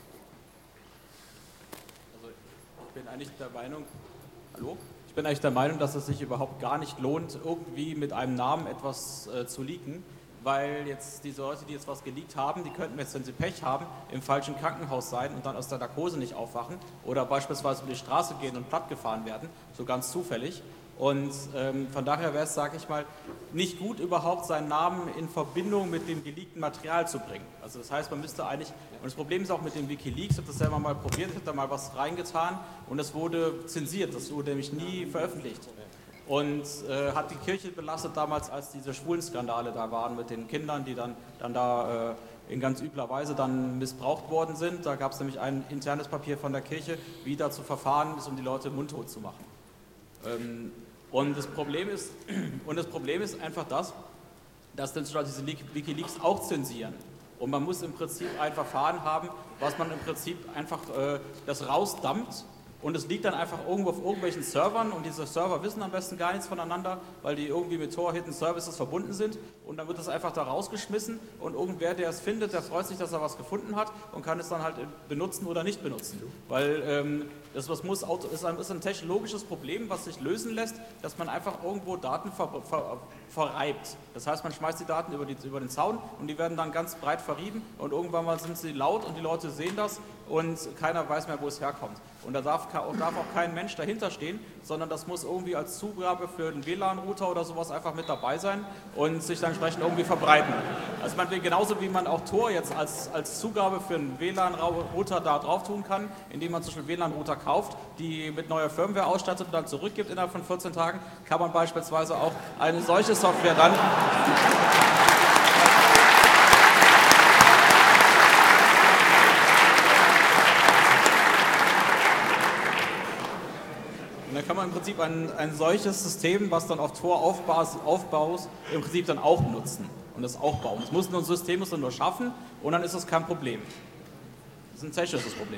Also ich bin eigentlich der Meinung, hallo? Ich bin eigentlich der Meinung, dass es sich überhaupt gar nicht lohnt, irgendwie mit einem Namen etwas äh, zu leaken, weil jetzt diese Leute, die jetzt was geleakt haben, die könnten jetzt, wenn sie Pech haben, im falschen Krankenhaus sein und dann aus der Narkose nicht aufwachen oder beispielsweise über die Straße gehen und plattgefahren werden, so ganz zufällig. Und ähm, von daher wäre es, sage ich mal, nicht gut, überhaupt seinen Namen in Verbindung mit dem geleakten Material zu bringen. Also das heißt, man müsste eigentlich, und das Problem ist auch mit den Wikileaks, ich habe das selber mal probiert, ich habe da mal was reingetan und es wurde zensiert, das wurde nämlich nie veröffentlicht. Und äh, hat die Kirche belastet damals, als diese Schwulenskandale da waren mit den Kindern, die dann, dann da äh, in ganz übler Weise dann missbraucht worden sind. Da gab es nämlich ein internes Papier von der Kirche, wie da zu verfahren ist, um die Leute mundtot zu machen. Ähm, Und das Problem ist, und das Problem ist einfach das, dass dann diese Wikileaks auch zensieren. Und man muss im Prinzip ein Verfahren haben, was man im Prinzip einfach äh, das rausdampft. Und es liegt dann einfach irgendwo auf irgendwelchen Servern und diese Server wissen am besten gar nichts voneinander, weil die irgendwie mit Tor Hidden Services verbunden sind und dann wird es einfach da rausgeschmissen und irgendwer, der es findet, der freut sich, dass er was gefunden hat und kann es dann halt benutzen oder nicht benutzen. Weil ähm, das was muss, ist, ein, ist ein technologisches Problem, was sich lösen lässt, dass man einfach irgendwo Daten ver, ver, verreibt. Das heißt, man schmeißt die Daten über, die, über den Zaun und die werden dann ganz breit verrieben und irgendwann mal sind sie laut und die Leute sehen das und keiner weiß mehr, wo es herkommt. Und da darf, darf auch kein Mensch dahinter stehen, sondern das muss irgendwie als Zugabe für den W L A N-Router oder sowas einfach mit dabei sein und sich dann entsprechend irgendwie verbreiten. Also man will genauso wie man auch Tor jetzt als, als Zugabe für einen W L A N-Router da drauf tun kann, indem man zum Beispiel W L A N-Router kauft, die mit neuer Firmware ausstattet und dann zurückgibt innerhalb von vierzehn Tagen, kann man beispielsweise auch eine solche Software dann... Und dann kann man im Prinzip ein, ein solches System, was dann auf Tor aufbaut, aufbaut, im Prinzip dann auch nutzen und das auch bauen. Es muss nur ein System muss nur schaffen und dann ist das kein Problem. Das ist ein technisches Problem.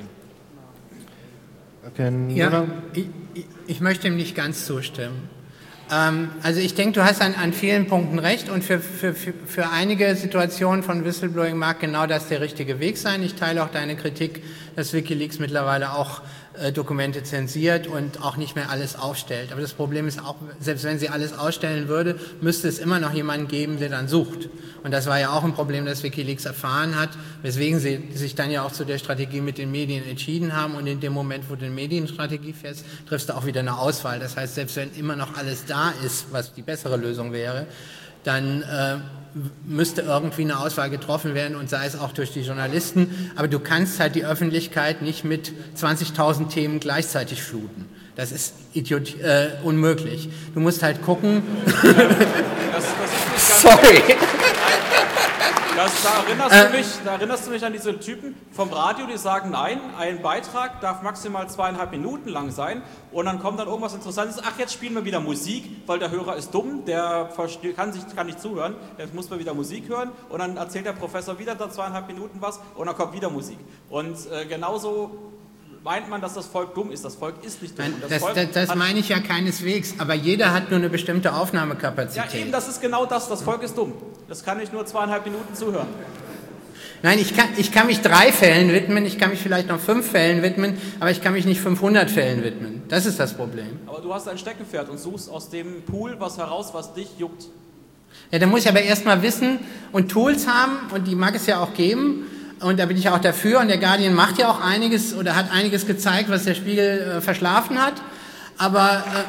Okay, ja, ich, ich möchte ihm nicht ganz zustimmen. Ähm, also ich denke, du hast an, an vielen Punkten recht und für, für, für, für einige Situationen von Whistleblowing mag genau das der richtige Weg sein. Ich teile auch deine Kritik, dass WikiLeaks mittlerweile auch äh, Dokumente zensiert und auch nicht mehr alles ausstellt. Aber das Problem ist auch, selbst wenn sie alles ausstellen würde, müsste es immer noch jemanden geben, der dann sucht. Und das war ja auch ein Problem, das WikiLeaks erfahren hat, weswegen sie sich dann ja auch zu der Strategie mit den Medien entschieden haben. Und in dem Moment, wo du eine Medienstrategie fährst, triffst du auch wieder eine Auswahl. Das heißt, selbst wenn immer noch alles da ist, was die bessere Lösung wäre, dann äh, müsste irgendwie eine Auswahl getroffen werden und sei es auch durch die Journalisten. Aber du kannst halt die Öffentlichkeit nicht mit zwanzigtausend Themen gleichzeitig fluten. Das ist Idiot, äh, unmöglich. Du musst halt gucken. Das, das ist nicht ganz Sorry. Das, da, erinnerst äh, du mich, da erinnerst du mich an diese Typen vom Radio, die sagen, nein, ein Beitrag darf maximal zweieinhalb Minuten lang sein und dann kommt dann irgendwas Interessantes, ach, jetzt spielen wir wieder Musik, weil der Hörer ist dumm, der kann, sich, kann nicht zuhören, jetzt muss man wieder Musik hören und dann erzählt der Professor wieder da zweieinhalb Minuten was und dann kommt wieder Musik. Und äh, genauso meint man, dass das Volk dumm ist. Das Volk ist nicht dumm. Nein, das das, Volk das, das meine ich ja keineswegs, aber jeder hat nur eine bestimmte Aufnahmekapazität. Ja, eben, das ist genau das. Das Volk ist dumm. Das kann nicht nur zweieinhalb Minuten zuhören. Nein, ich kann, ich kann mich drei Fällen widmen, ich kann mich vielleicht noch fünf Fällen widmen, aber ich kann mich nicht fünfhundert Fällen widmen. Das ist das Problem. Aber du hast ein Steckenpferd und suchst aus dem Pool was heraus, was dich juckt. Ja, da muss ich aber erstmal wissen und Tools haben, und die mag es ja auch geben, und da bin ich auch dafür, und der Guardian macht ja auch einiges oder hat einiges gezeigt, was der Spiegel äh, verschlafen hat, aber äh,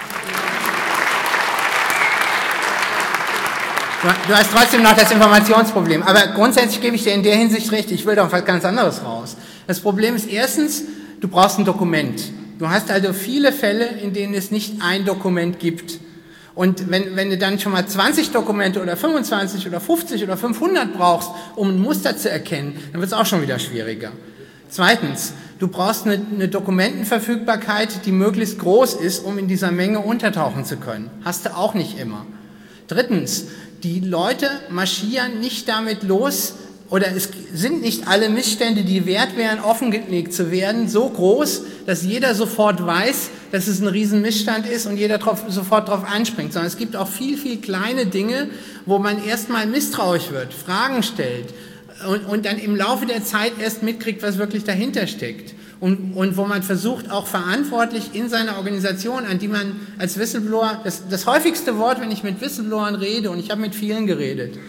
du, du hast trotzdem noch das Informationsproblem, aber grundsätzlich gebe ich dir in der Hinsicht recht, ich will da auf was ganz anderes raus. Das Problem ist erstens, du brauchst ein Dokument. Du hast also viele Fälle, in denen es nicht ein Dokument gibt. Und wenn, wenn du dann schon mal zwanzig Dokumente oder fünfundzwanzig oder fünfzig oder fünfhundert brauchst, um ein Muster zu erkennen, dann wird es auch schon wieder schwieriger. Zweitens, du brauchst eine, eine Dokumentenverfügbarkeit, die möglichst groß ist, um in dieser Menge untertauchen zu können. Hast du auch nicht immer. Drittens, die Leute marschieren nicht damit los, oder es sind nicht alle Missstände, die wert wären, offengelegt zu werden, so groß, dass jeder sofort weiß, dass es ein Riesenmissstand ist und jeder drauf, sofort drauf anspringt, sondern es gibt auch viel, viel kleine Dinge, wo man erstmal misstrauisch wird, Fragen stellt und, und dann im Laufe der Zeit erst mitkriegt, was wirklich dahinter steckt. Und, und wo man versucht, auch verantwortlich in seiner Organisation, an die man als Whistleblower, das, das häufigste Wort, wenn ich mit Whistleblowern rede, und ich habe mit vielen geredet,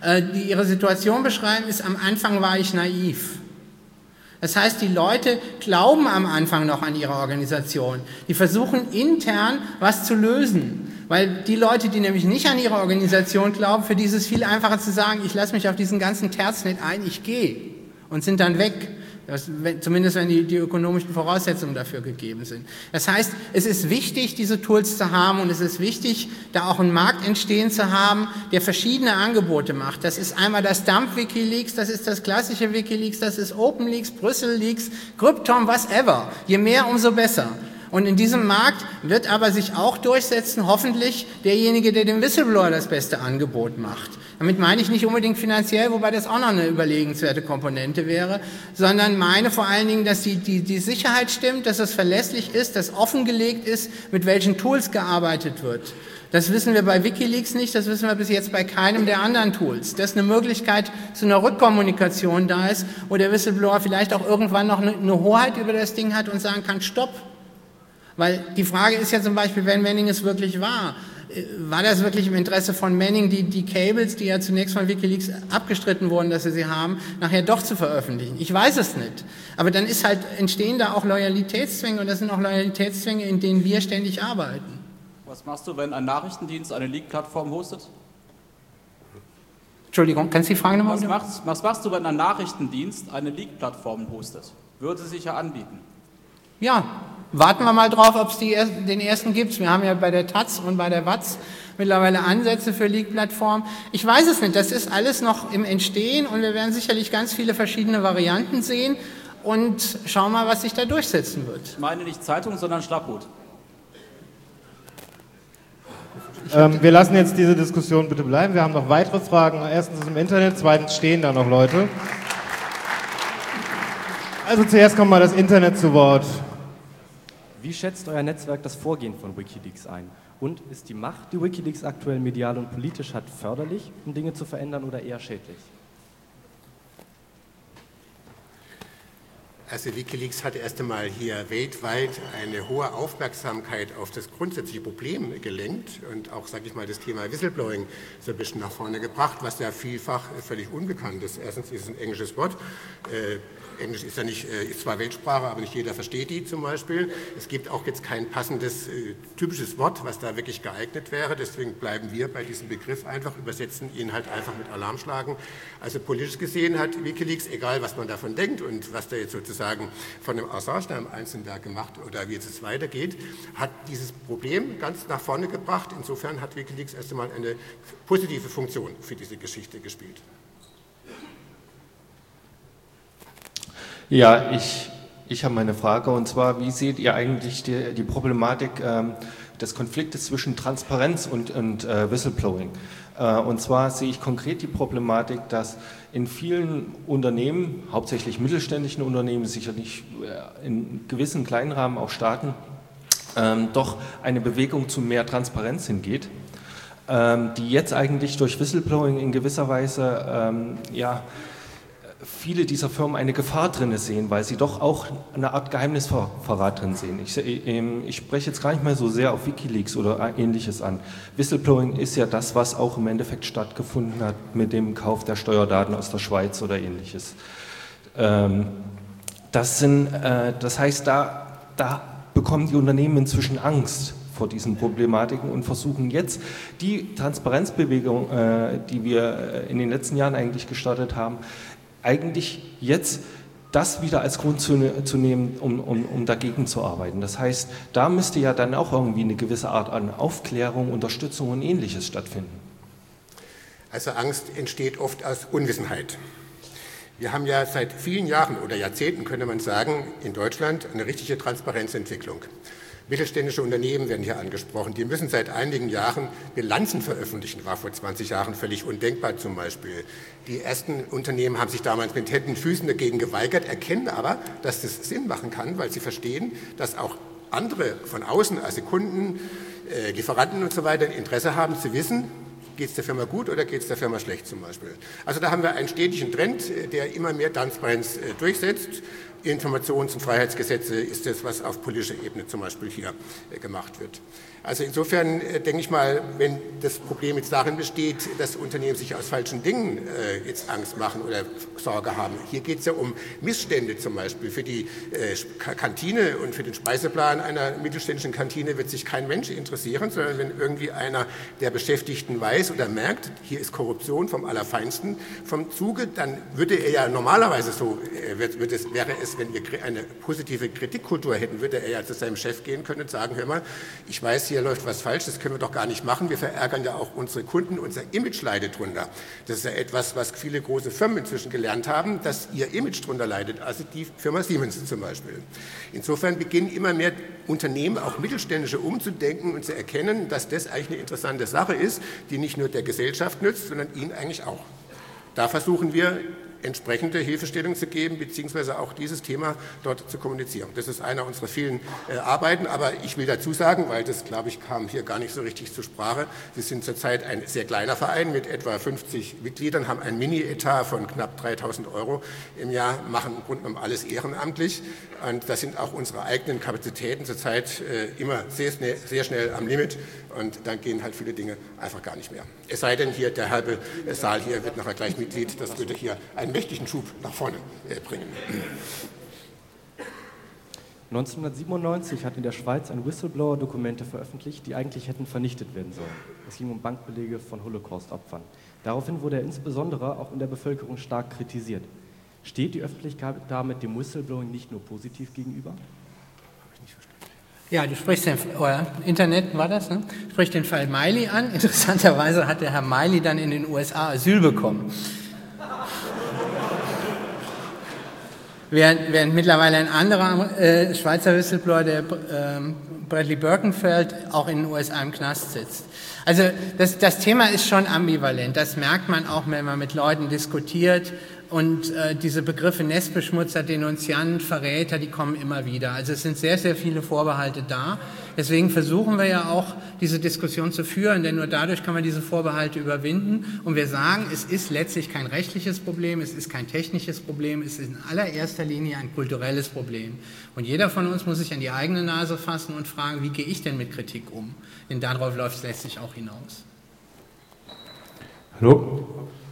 äh, die ihre Situation beschreiben, ist, am Anfang war ich naiv. Das heißt, die Leute glauben am Anfang noch an ihre Organisation. Die versuchen intern was zu lösen. Weil die Leute, die nämlich nicht an ihre Organisation glauben, für die ist es viel einfacher zu sagen, ich lasse mich auf diesen ganzen Terz nicht ein, ich gehe und sind dann weg. Das, wenn, zumindest wenn die, die ökonomischen Voraussetzungen dafür gegeben sind. Das heißt, es ist wichtig, diese Tools zu haben und es ist wichtig, da auch einen Markt entstehen zu haben, der verschiedene Angebote macht. Das ist einmal das Dump-Wikileaks, das ist das klassische Wikileaks, das ist OpenLeaks, Brüssel-Leaks, Cryptom, whatever. Je mehr, umso besser. Und in diesem Markt wird aber sich auch durchsetzen, hoffentlich, derjenige, der dem Whistleblower das beste Angebot macht. Damit meine ich nicht unbedingt finanziell, wobei das auch noch eine überlegenswerte Komponente wäre, sondern meine vor allen Dingen, dass die, die, die Sicherheit stimmt, dass es verlässlich ist, dass offengelegt ist, mit welchen Tools gearbeitet wird. Das wissen wir bei Wikileaks nicht, das wissen wir bis jetzt bei keinem der anderen Tools. Dass eine Möglichkeit zu einer Rückkommunikation da ist, wo der Whistleblower vielleicht auch irgendwann noch eine, eine Hoheit über das Ding hat und sagen kann, stopp. Weil die Frage ist ja zum Beispiel, wenn Manning es wirklich war, war das wirklich im Interesse von Manning, die, die Cables, die ja zunächst von Wikileaks abgestritten wurden, dass sie sie haben, nachher doch zu veröffentlichen? Ich weiß es nicht. Aber dann ist halt, entstehen da auch Loyalitätszwänge und das sind auch Loyalitätszwänge, in denen wir ständig arbeiten. Was machst du, wenn ein Nachrichtendienst eine Leak-Plattform hostet? Entschuldigung, kannst du die Frage nochmal was machst, was machst du, wenn ein Nachrichtendienst eine Leak-Plattform hostet? Würde sich ja anbieten. Ja, warten wir mal drauf, ob es den ersten gibt. Wir haben ja bei der Taz und bei der Watz mittlerweile Ansätze für Leak-Plattformen. Ich weiß es nicht, das ist alles noch im Entstehen und wir werden sicherlich ganz viele verschiedene Varianten sehen und schauen mal, was sich da durchsetzen wird. Ich meine nicht Zeitung, sondern Schlapphut. Ähm, wir lassen jetzt diese Diskussion bitte bleiben. Wir haben noch weitere Fragen. Erstens im Internet, zweitens stehen da noch Leute. Also zuerst kommt mal das Internet zu Wort. Wie schätzt euer Netzwerk das Vorgehen von Wikileaks ein? Und ist die Macht, die Wikileaks aktuell medial und politisch hat, förderlich, um Dinge zu verändern oder eher schädlich? Also Wikileaks hat erst einmal hier weltweit eine hohe Aufmerksamkeit auf das grundsätzliche Problem gelenkt und auch, sage ich mal, das Thema Whistleblowing so ein bisschen nach vorne gebracht, was ja vielfach völlig unbekannt ist. Erstens ist es ein englisches Wort. Äh, Englisch ist ja nicht, ist zwar Weltsprache, aber nicht jeder versteht die zum Beispiel. Es gibt auch jetzt kein passendes, äh, typisches Wort, was da wirklich geeignet wäre. Deswegen bleiben wir bei diesem Begriff einfach, übersetzen ihn halt einfach mit Alarmschlagen. Also politisch gesehen hat Wikileaks, egal was man davon denkt und was da jetzt sozusagen von dem Assange da im Einzelnen da gemacht oder wie jetzt es weitergeht, hat dieses Problem ganz nach vorne gebracht. Insofern hat Wikileaks erst einmal eine positive Funktion für diese Geschichte gespielt. Ja, ich, ich habe meine Frage und zwar, wie seht ihr eigentlich die, die Problematik ähm, des Konfliktes zwischen Transparenz und, und äh, Whistleblowing? Äh, und zwar sehe ich konkret die Problematik, dass in vielen Unternehmen, hauptsächlich mittelständischen Unternehmen, sicherlich äh, in gewissen kleinen Rahmen auch Staaten, ähm, doch eine Bewegung zu mehr Transparenz hingeht, ähm, die jetzt eigentlich durch Whistleblowing in gewisser Weise, ähm, ja, viele dieser Firmen eine Gefahr drin sehen, weil sie doch auch eine Art Geheimnisverrat drin sehen. Ich, ich spreche jetzt gar nicht mehr so sehr auf Wikileaks oder Ähnliches an. Whistleblowing ist ja das, was auch im Endeffekt stattgefunden hat mit dem Kauf der Steuerdaten aus der Schweiz oder Ähnliches. Das sind, das heißt, da, da bekommen die Unternehmen inzwischen Angst vor diesen Problematiken und versuchen jetzt die Transparenzbewegung, die wir in den letzten Jahren eigentlich gestartet haben, eigentlich jetzt das wieder als Grund zu, zu nehmen, um, um, um dagegen zu arbeiten. Das heißt, da müsste ja dann auch irgendwie eine gewisse Art an Aufklärung, Unterstützung und Ähnliches stattfinden. Also Angst entsteht oft aus Unwissenheit. Wir haben ja seit vielen Jahren oder Jahrzehnten, könnte man sagen, in Deutschland eine richtige Transparenzentwicklung. Mittelständische Unternehmen werden hier angesprochen. Die müssen seit einigen Jahren Bilanzen veröffentlichen. War vor zwanzig Jahren völlig undenkbar zum Beispiel. Die ersten Unternehmen haben sich damals mit Händen und Füßen dagegen geweigert, erkennen aber, dass das Sinn machen kann, weil sie verstehen, dass auch andere von außen, also Kunden, äh, Lieferanten und so weiter, ein Interesse haben zu wissen, Geht es der Firma gut oder geht es der Firma schlecht zum Beispiel? Also da haben wir einen stetigen Trend, der immer mehr Transparenz durchsetzt. Informations- und Freiheitsgesetze ist das, was auf politischer Ebene zum Beispiel hier gemacht wird. Also insofern denke ich mal, wenn das Problem jetzt darin besteht, dass Unternehmen sich aus falschen Dingen äh, jetzt Angst machen oder Sorge haben. Hier geht es ja um Missstände zum Beispiel. Für die äh, Kantine und für den Speiseplan einer mittelständischen Kantine wird sich kein Mensch interessieren, sondern wenn irgendwie einer der Beschäftigten weiß oder merkt, hier ist Korruption vom Allerfeinsten vom Zuge, dann würde er ja normalerweise so, äh, wird, wird es, wäre es, wenn wir eine positive Kritikkultur hätten, würde er ja zu seinem Chef gehen können und sagen, hör mal, ich weiß, hier läuft was falsch, das können wir doch gar nicht machen. Wir verärgern ja auch unsere Kunden, unser Image leidet drunter. Das ist ja etwas, was viele große Firmen inzwischen gelernt haben, dass ihr Image drunter leidet, also die Firma Siemens zum Beispiel. Insofern beginnen immer mehr Unternehmen, auch mittelständische, umzudenken und zu erkennen, dass das eigentlich eine interessante Sache ist, die nicht nur der Gesellschaft nützt, sondern ihnen eigentlich auch. Da versuchen wir, entsprechende Hilfestellung zu geben, beziehungsweise auch dieses Thema dort zu kommunizieren. Das ist einer unserer vielen äh, Arbeiten, aber ich will dazu sagen, weil das, glaube ich, kam hier gar nicht so richtig zur Sprache, wir sind zurzeit ein sehr kleiner Verein mit etwa fünfzig Mitgliedern, haben ein Mini-Etat von knapp dreitausend Euro im Jahr, machen im Grunde genommen alles ehrenamtlich und das sind auch unsere eigenen Kapazitäten zurzeit äh, immer sehr, sehr schnell am Limit und dann gehen halt viele Dinge einfach gar nicht mehr. Es sei denn, hier der halbe Saal hier wird nachher gleich Mitglied, das würde hier einen mächtigen Schub nach vorne äh, bringen. neunzehnhundertsiebenundneunzig hat in der Schweiz ein Whistleblower Dokumente veröffentlicht, die eigentlich hätten vernichtet werden sollen. Es ging um Bankbelege von Holocaust-Opfern. Daraufhin wurde er insbesondere auch in der Bevölkerung stark kritisiert. Steht die Öffentlichkeit damit dem Whistleblowing nicht nur positiv gegenüber? Ja, du sprichst den, oder Internet war das, ne? Du sprichst den Fall Miley an. Interessanterweise hat der Herr Miley dann in den U S A Asyl bekommen. Während, während mittlerweile ein anderer äh, Schweizer Whistleblower, der äh, Bradley Birkenfeld, auch in den U S A im Knast sitzt. Also das, das Thema ist schon ambivalent. Das merkt man auch, wenn man mit Leuten diskutiert. Und äh, diese Begriffe Nestbeschmutzer, Denunziant, Verräter, die kommen immer wieder. Also es sind sehr, sehr viele Vorbehalte da. Deswegen versuchen wir ja auch, diese Diskussion zu führen, denn nur dadurch kann man diese Vorbehalte überwinden. Und wir sagen, es ist letztlich kein rechtliches Problem, es ist kein technisches Problem, es ist in allererster Linie ein kulturelles Problem. Und jeder von uns muss sich an die eigene Nase fassen und fragen, wie gehe ich denn mit Kritik um? Denn darauf läuft es letztlich auch hinaus. Hallo?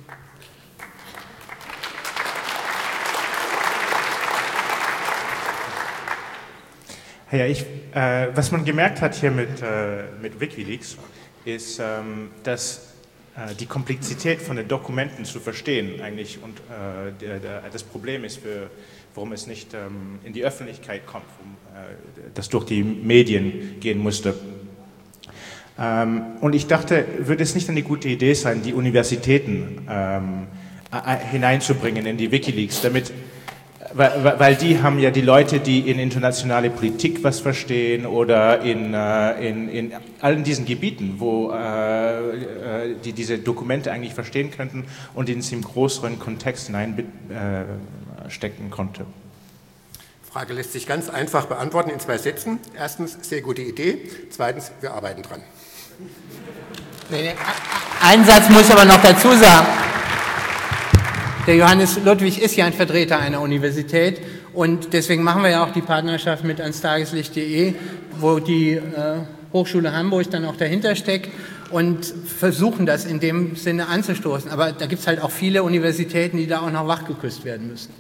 Ja, ich, äh, was man gemerkt hat hier mit, äh, mit WikiLeaks, ist, ähm, dass äh, die Komplexität von den Dokumenten zu verstehen eigentlich und äh, der, der, das Problem ist, für, warum es nicht ähm, in die Öffentlichkeit kommt, warum äh, das durch die Medien gehen musste. Ähm, und ich dachte, würde es nicht eine gute Idee sein, die Universitäten ähm, hineinzubringen in die WikiLeaks, damit Weil, weil die haben ja die Leute, die in internationale Politik was verstehen oder in, äh, in, in allen diesen Gebieten, wo äh, die diese Dokumente eigentlich verstehen könnten und in sie im größeren Kontext hineinstecken äh, konnte. Die Frage lässt sich ganz einfach beantworten in zwei Sätzen. Erstens, sehr gute Idee. Zweitens, wir arbeiten dran. Nee, nee. Einen Satz muss ich aber noch dazu sagen. Der Johannes Ludwig ist ja ein Vertreter einer Universität und deswegen machen wir ja auch die Partnerschaft mit anstageslicht punkt de, wo die äh, Hochschule Hamburg dann auch dahinter steckt und versuchen das in dem Sinne anzustoßen. Aber da gibt es halt auch viele Universitäten, die da auch noch wachgeküsst werden müssen.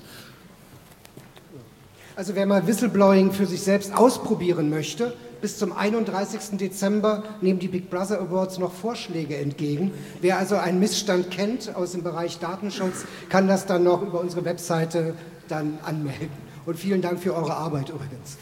Also wer mal Whistleblowing für sich selbst ausprobieren möchte, bis zum einunddreißigsten Dezember nehmen die Big Brother Awards noch Vorschläge entgegen. Wer also einen Missstand kennt aus dem Bereich Datenschutz, kann das dann noch über unsere Webseite dann anmelden. Und vielen Dank für eure Arbeit übrigens.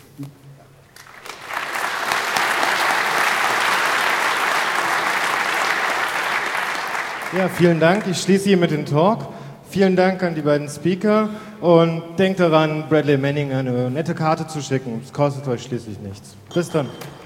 Ja, vielen Dank. Ich schließe hier mit dem Talk. Vielen Dank an die beiden Speaker und denkt daran, Bradley Manning eine nette Karte zu schicken. Es kostet euch schließlich nichts. Bis dann.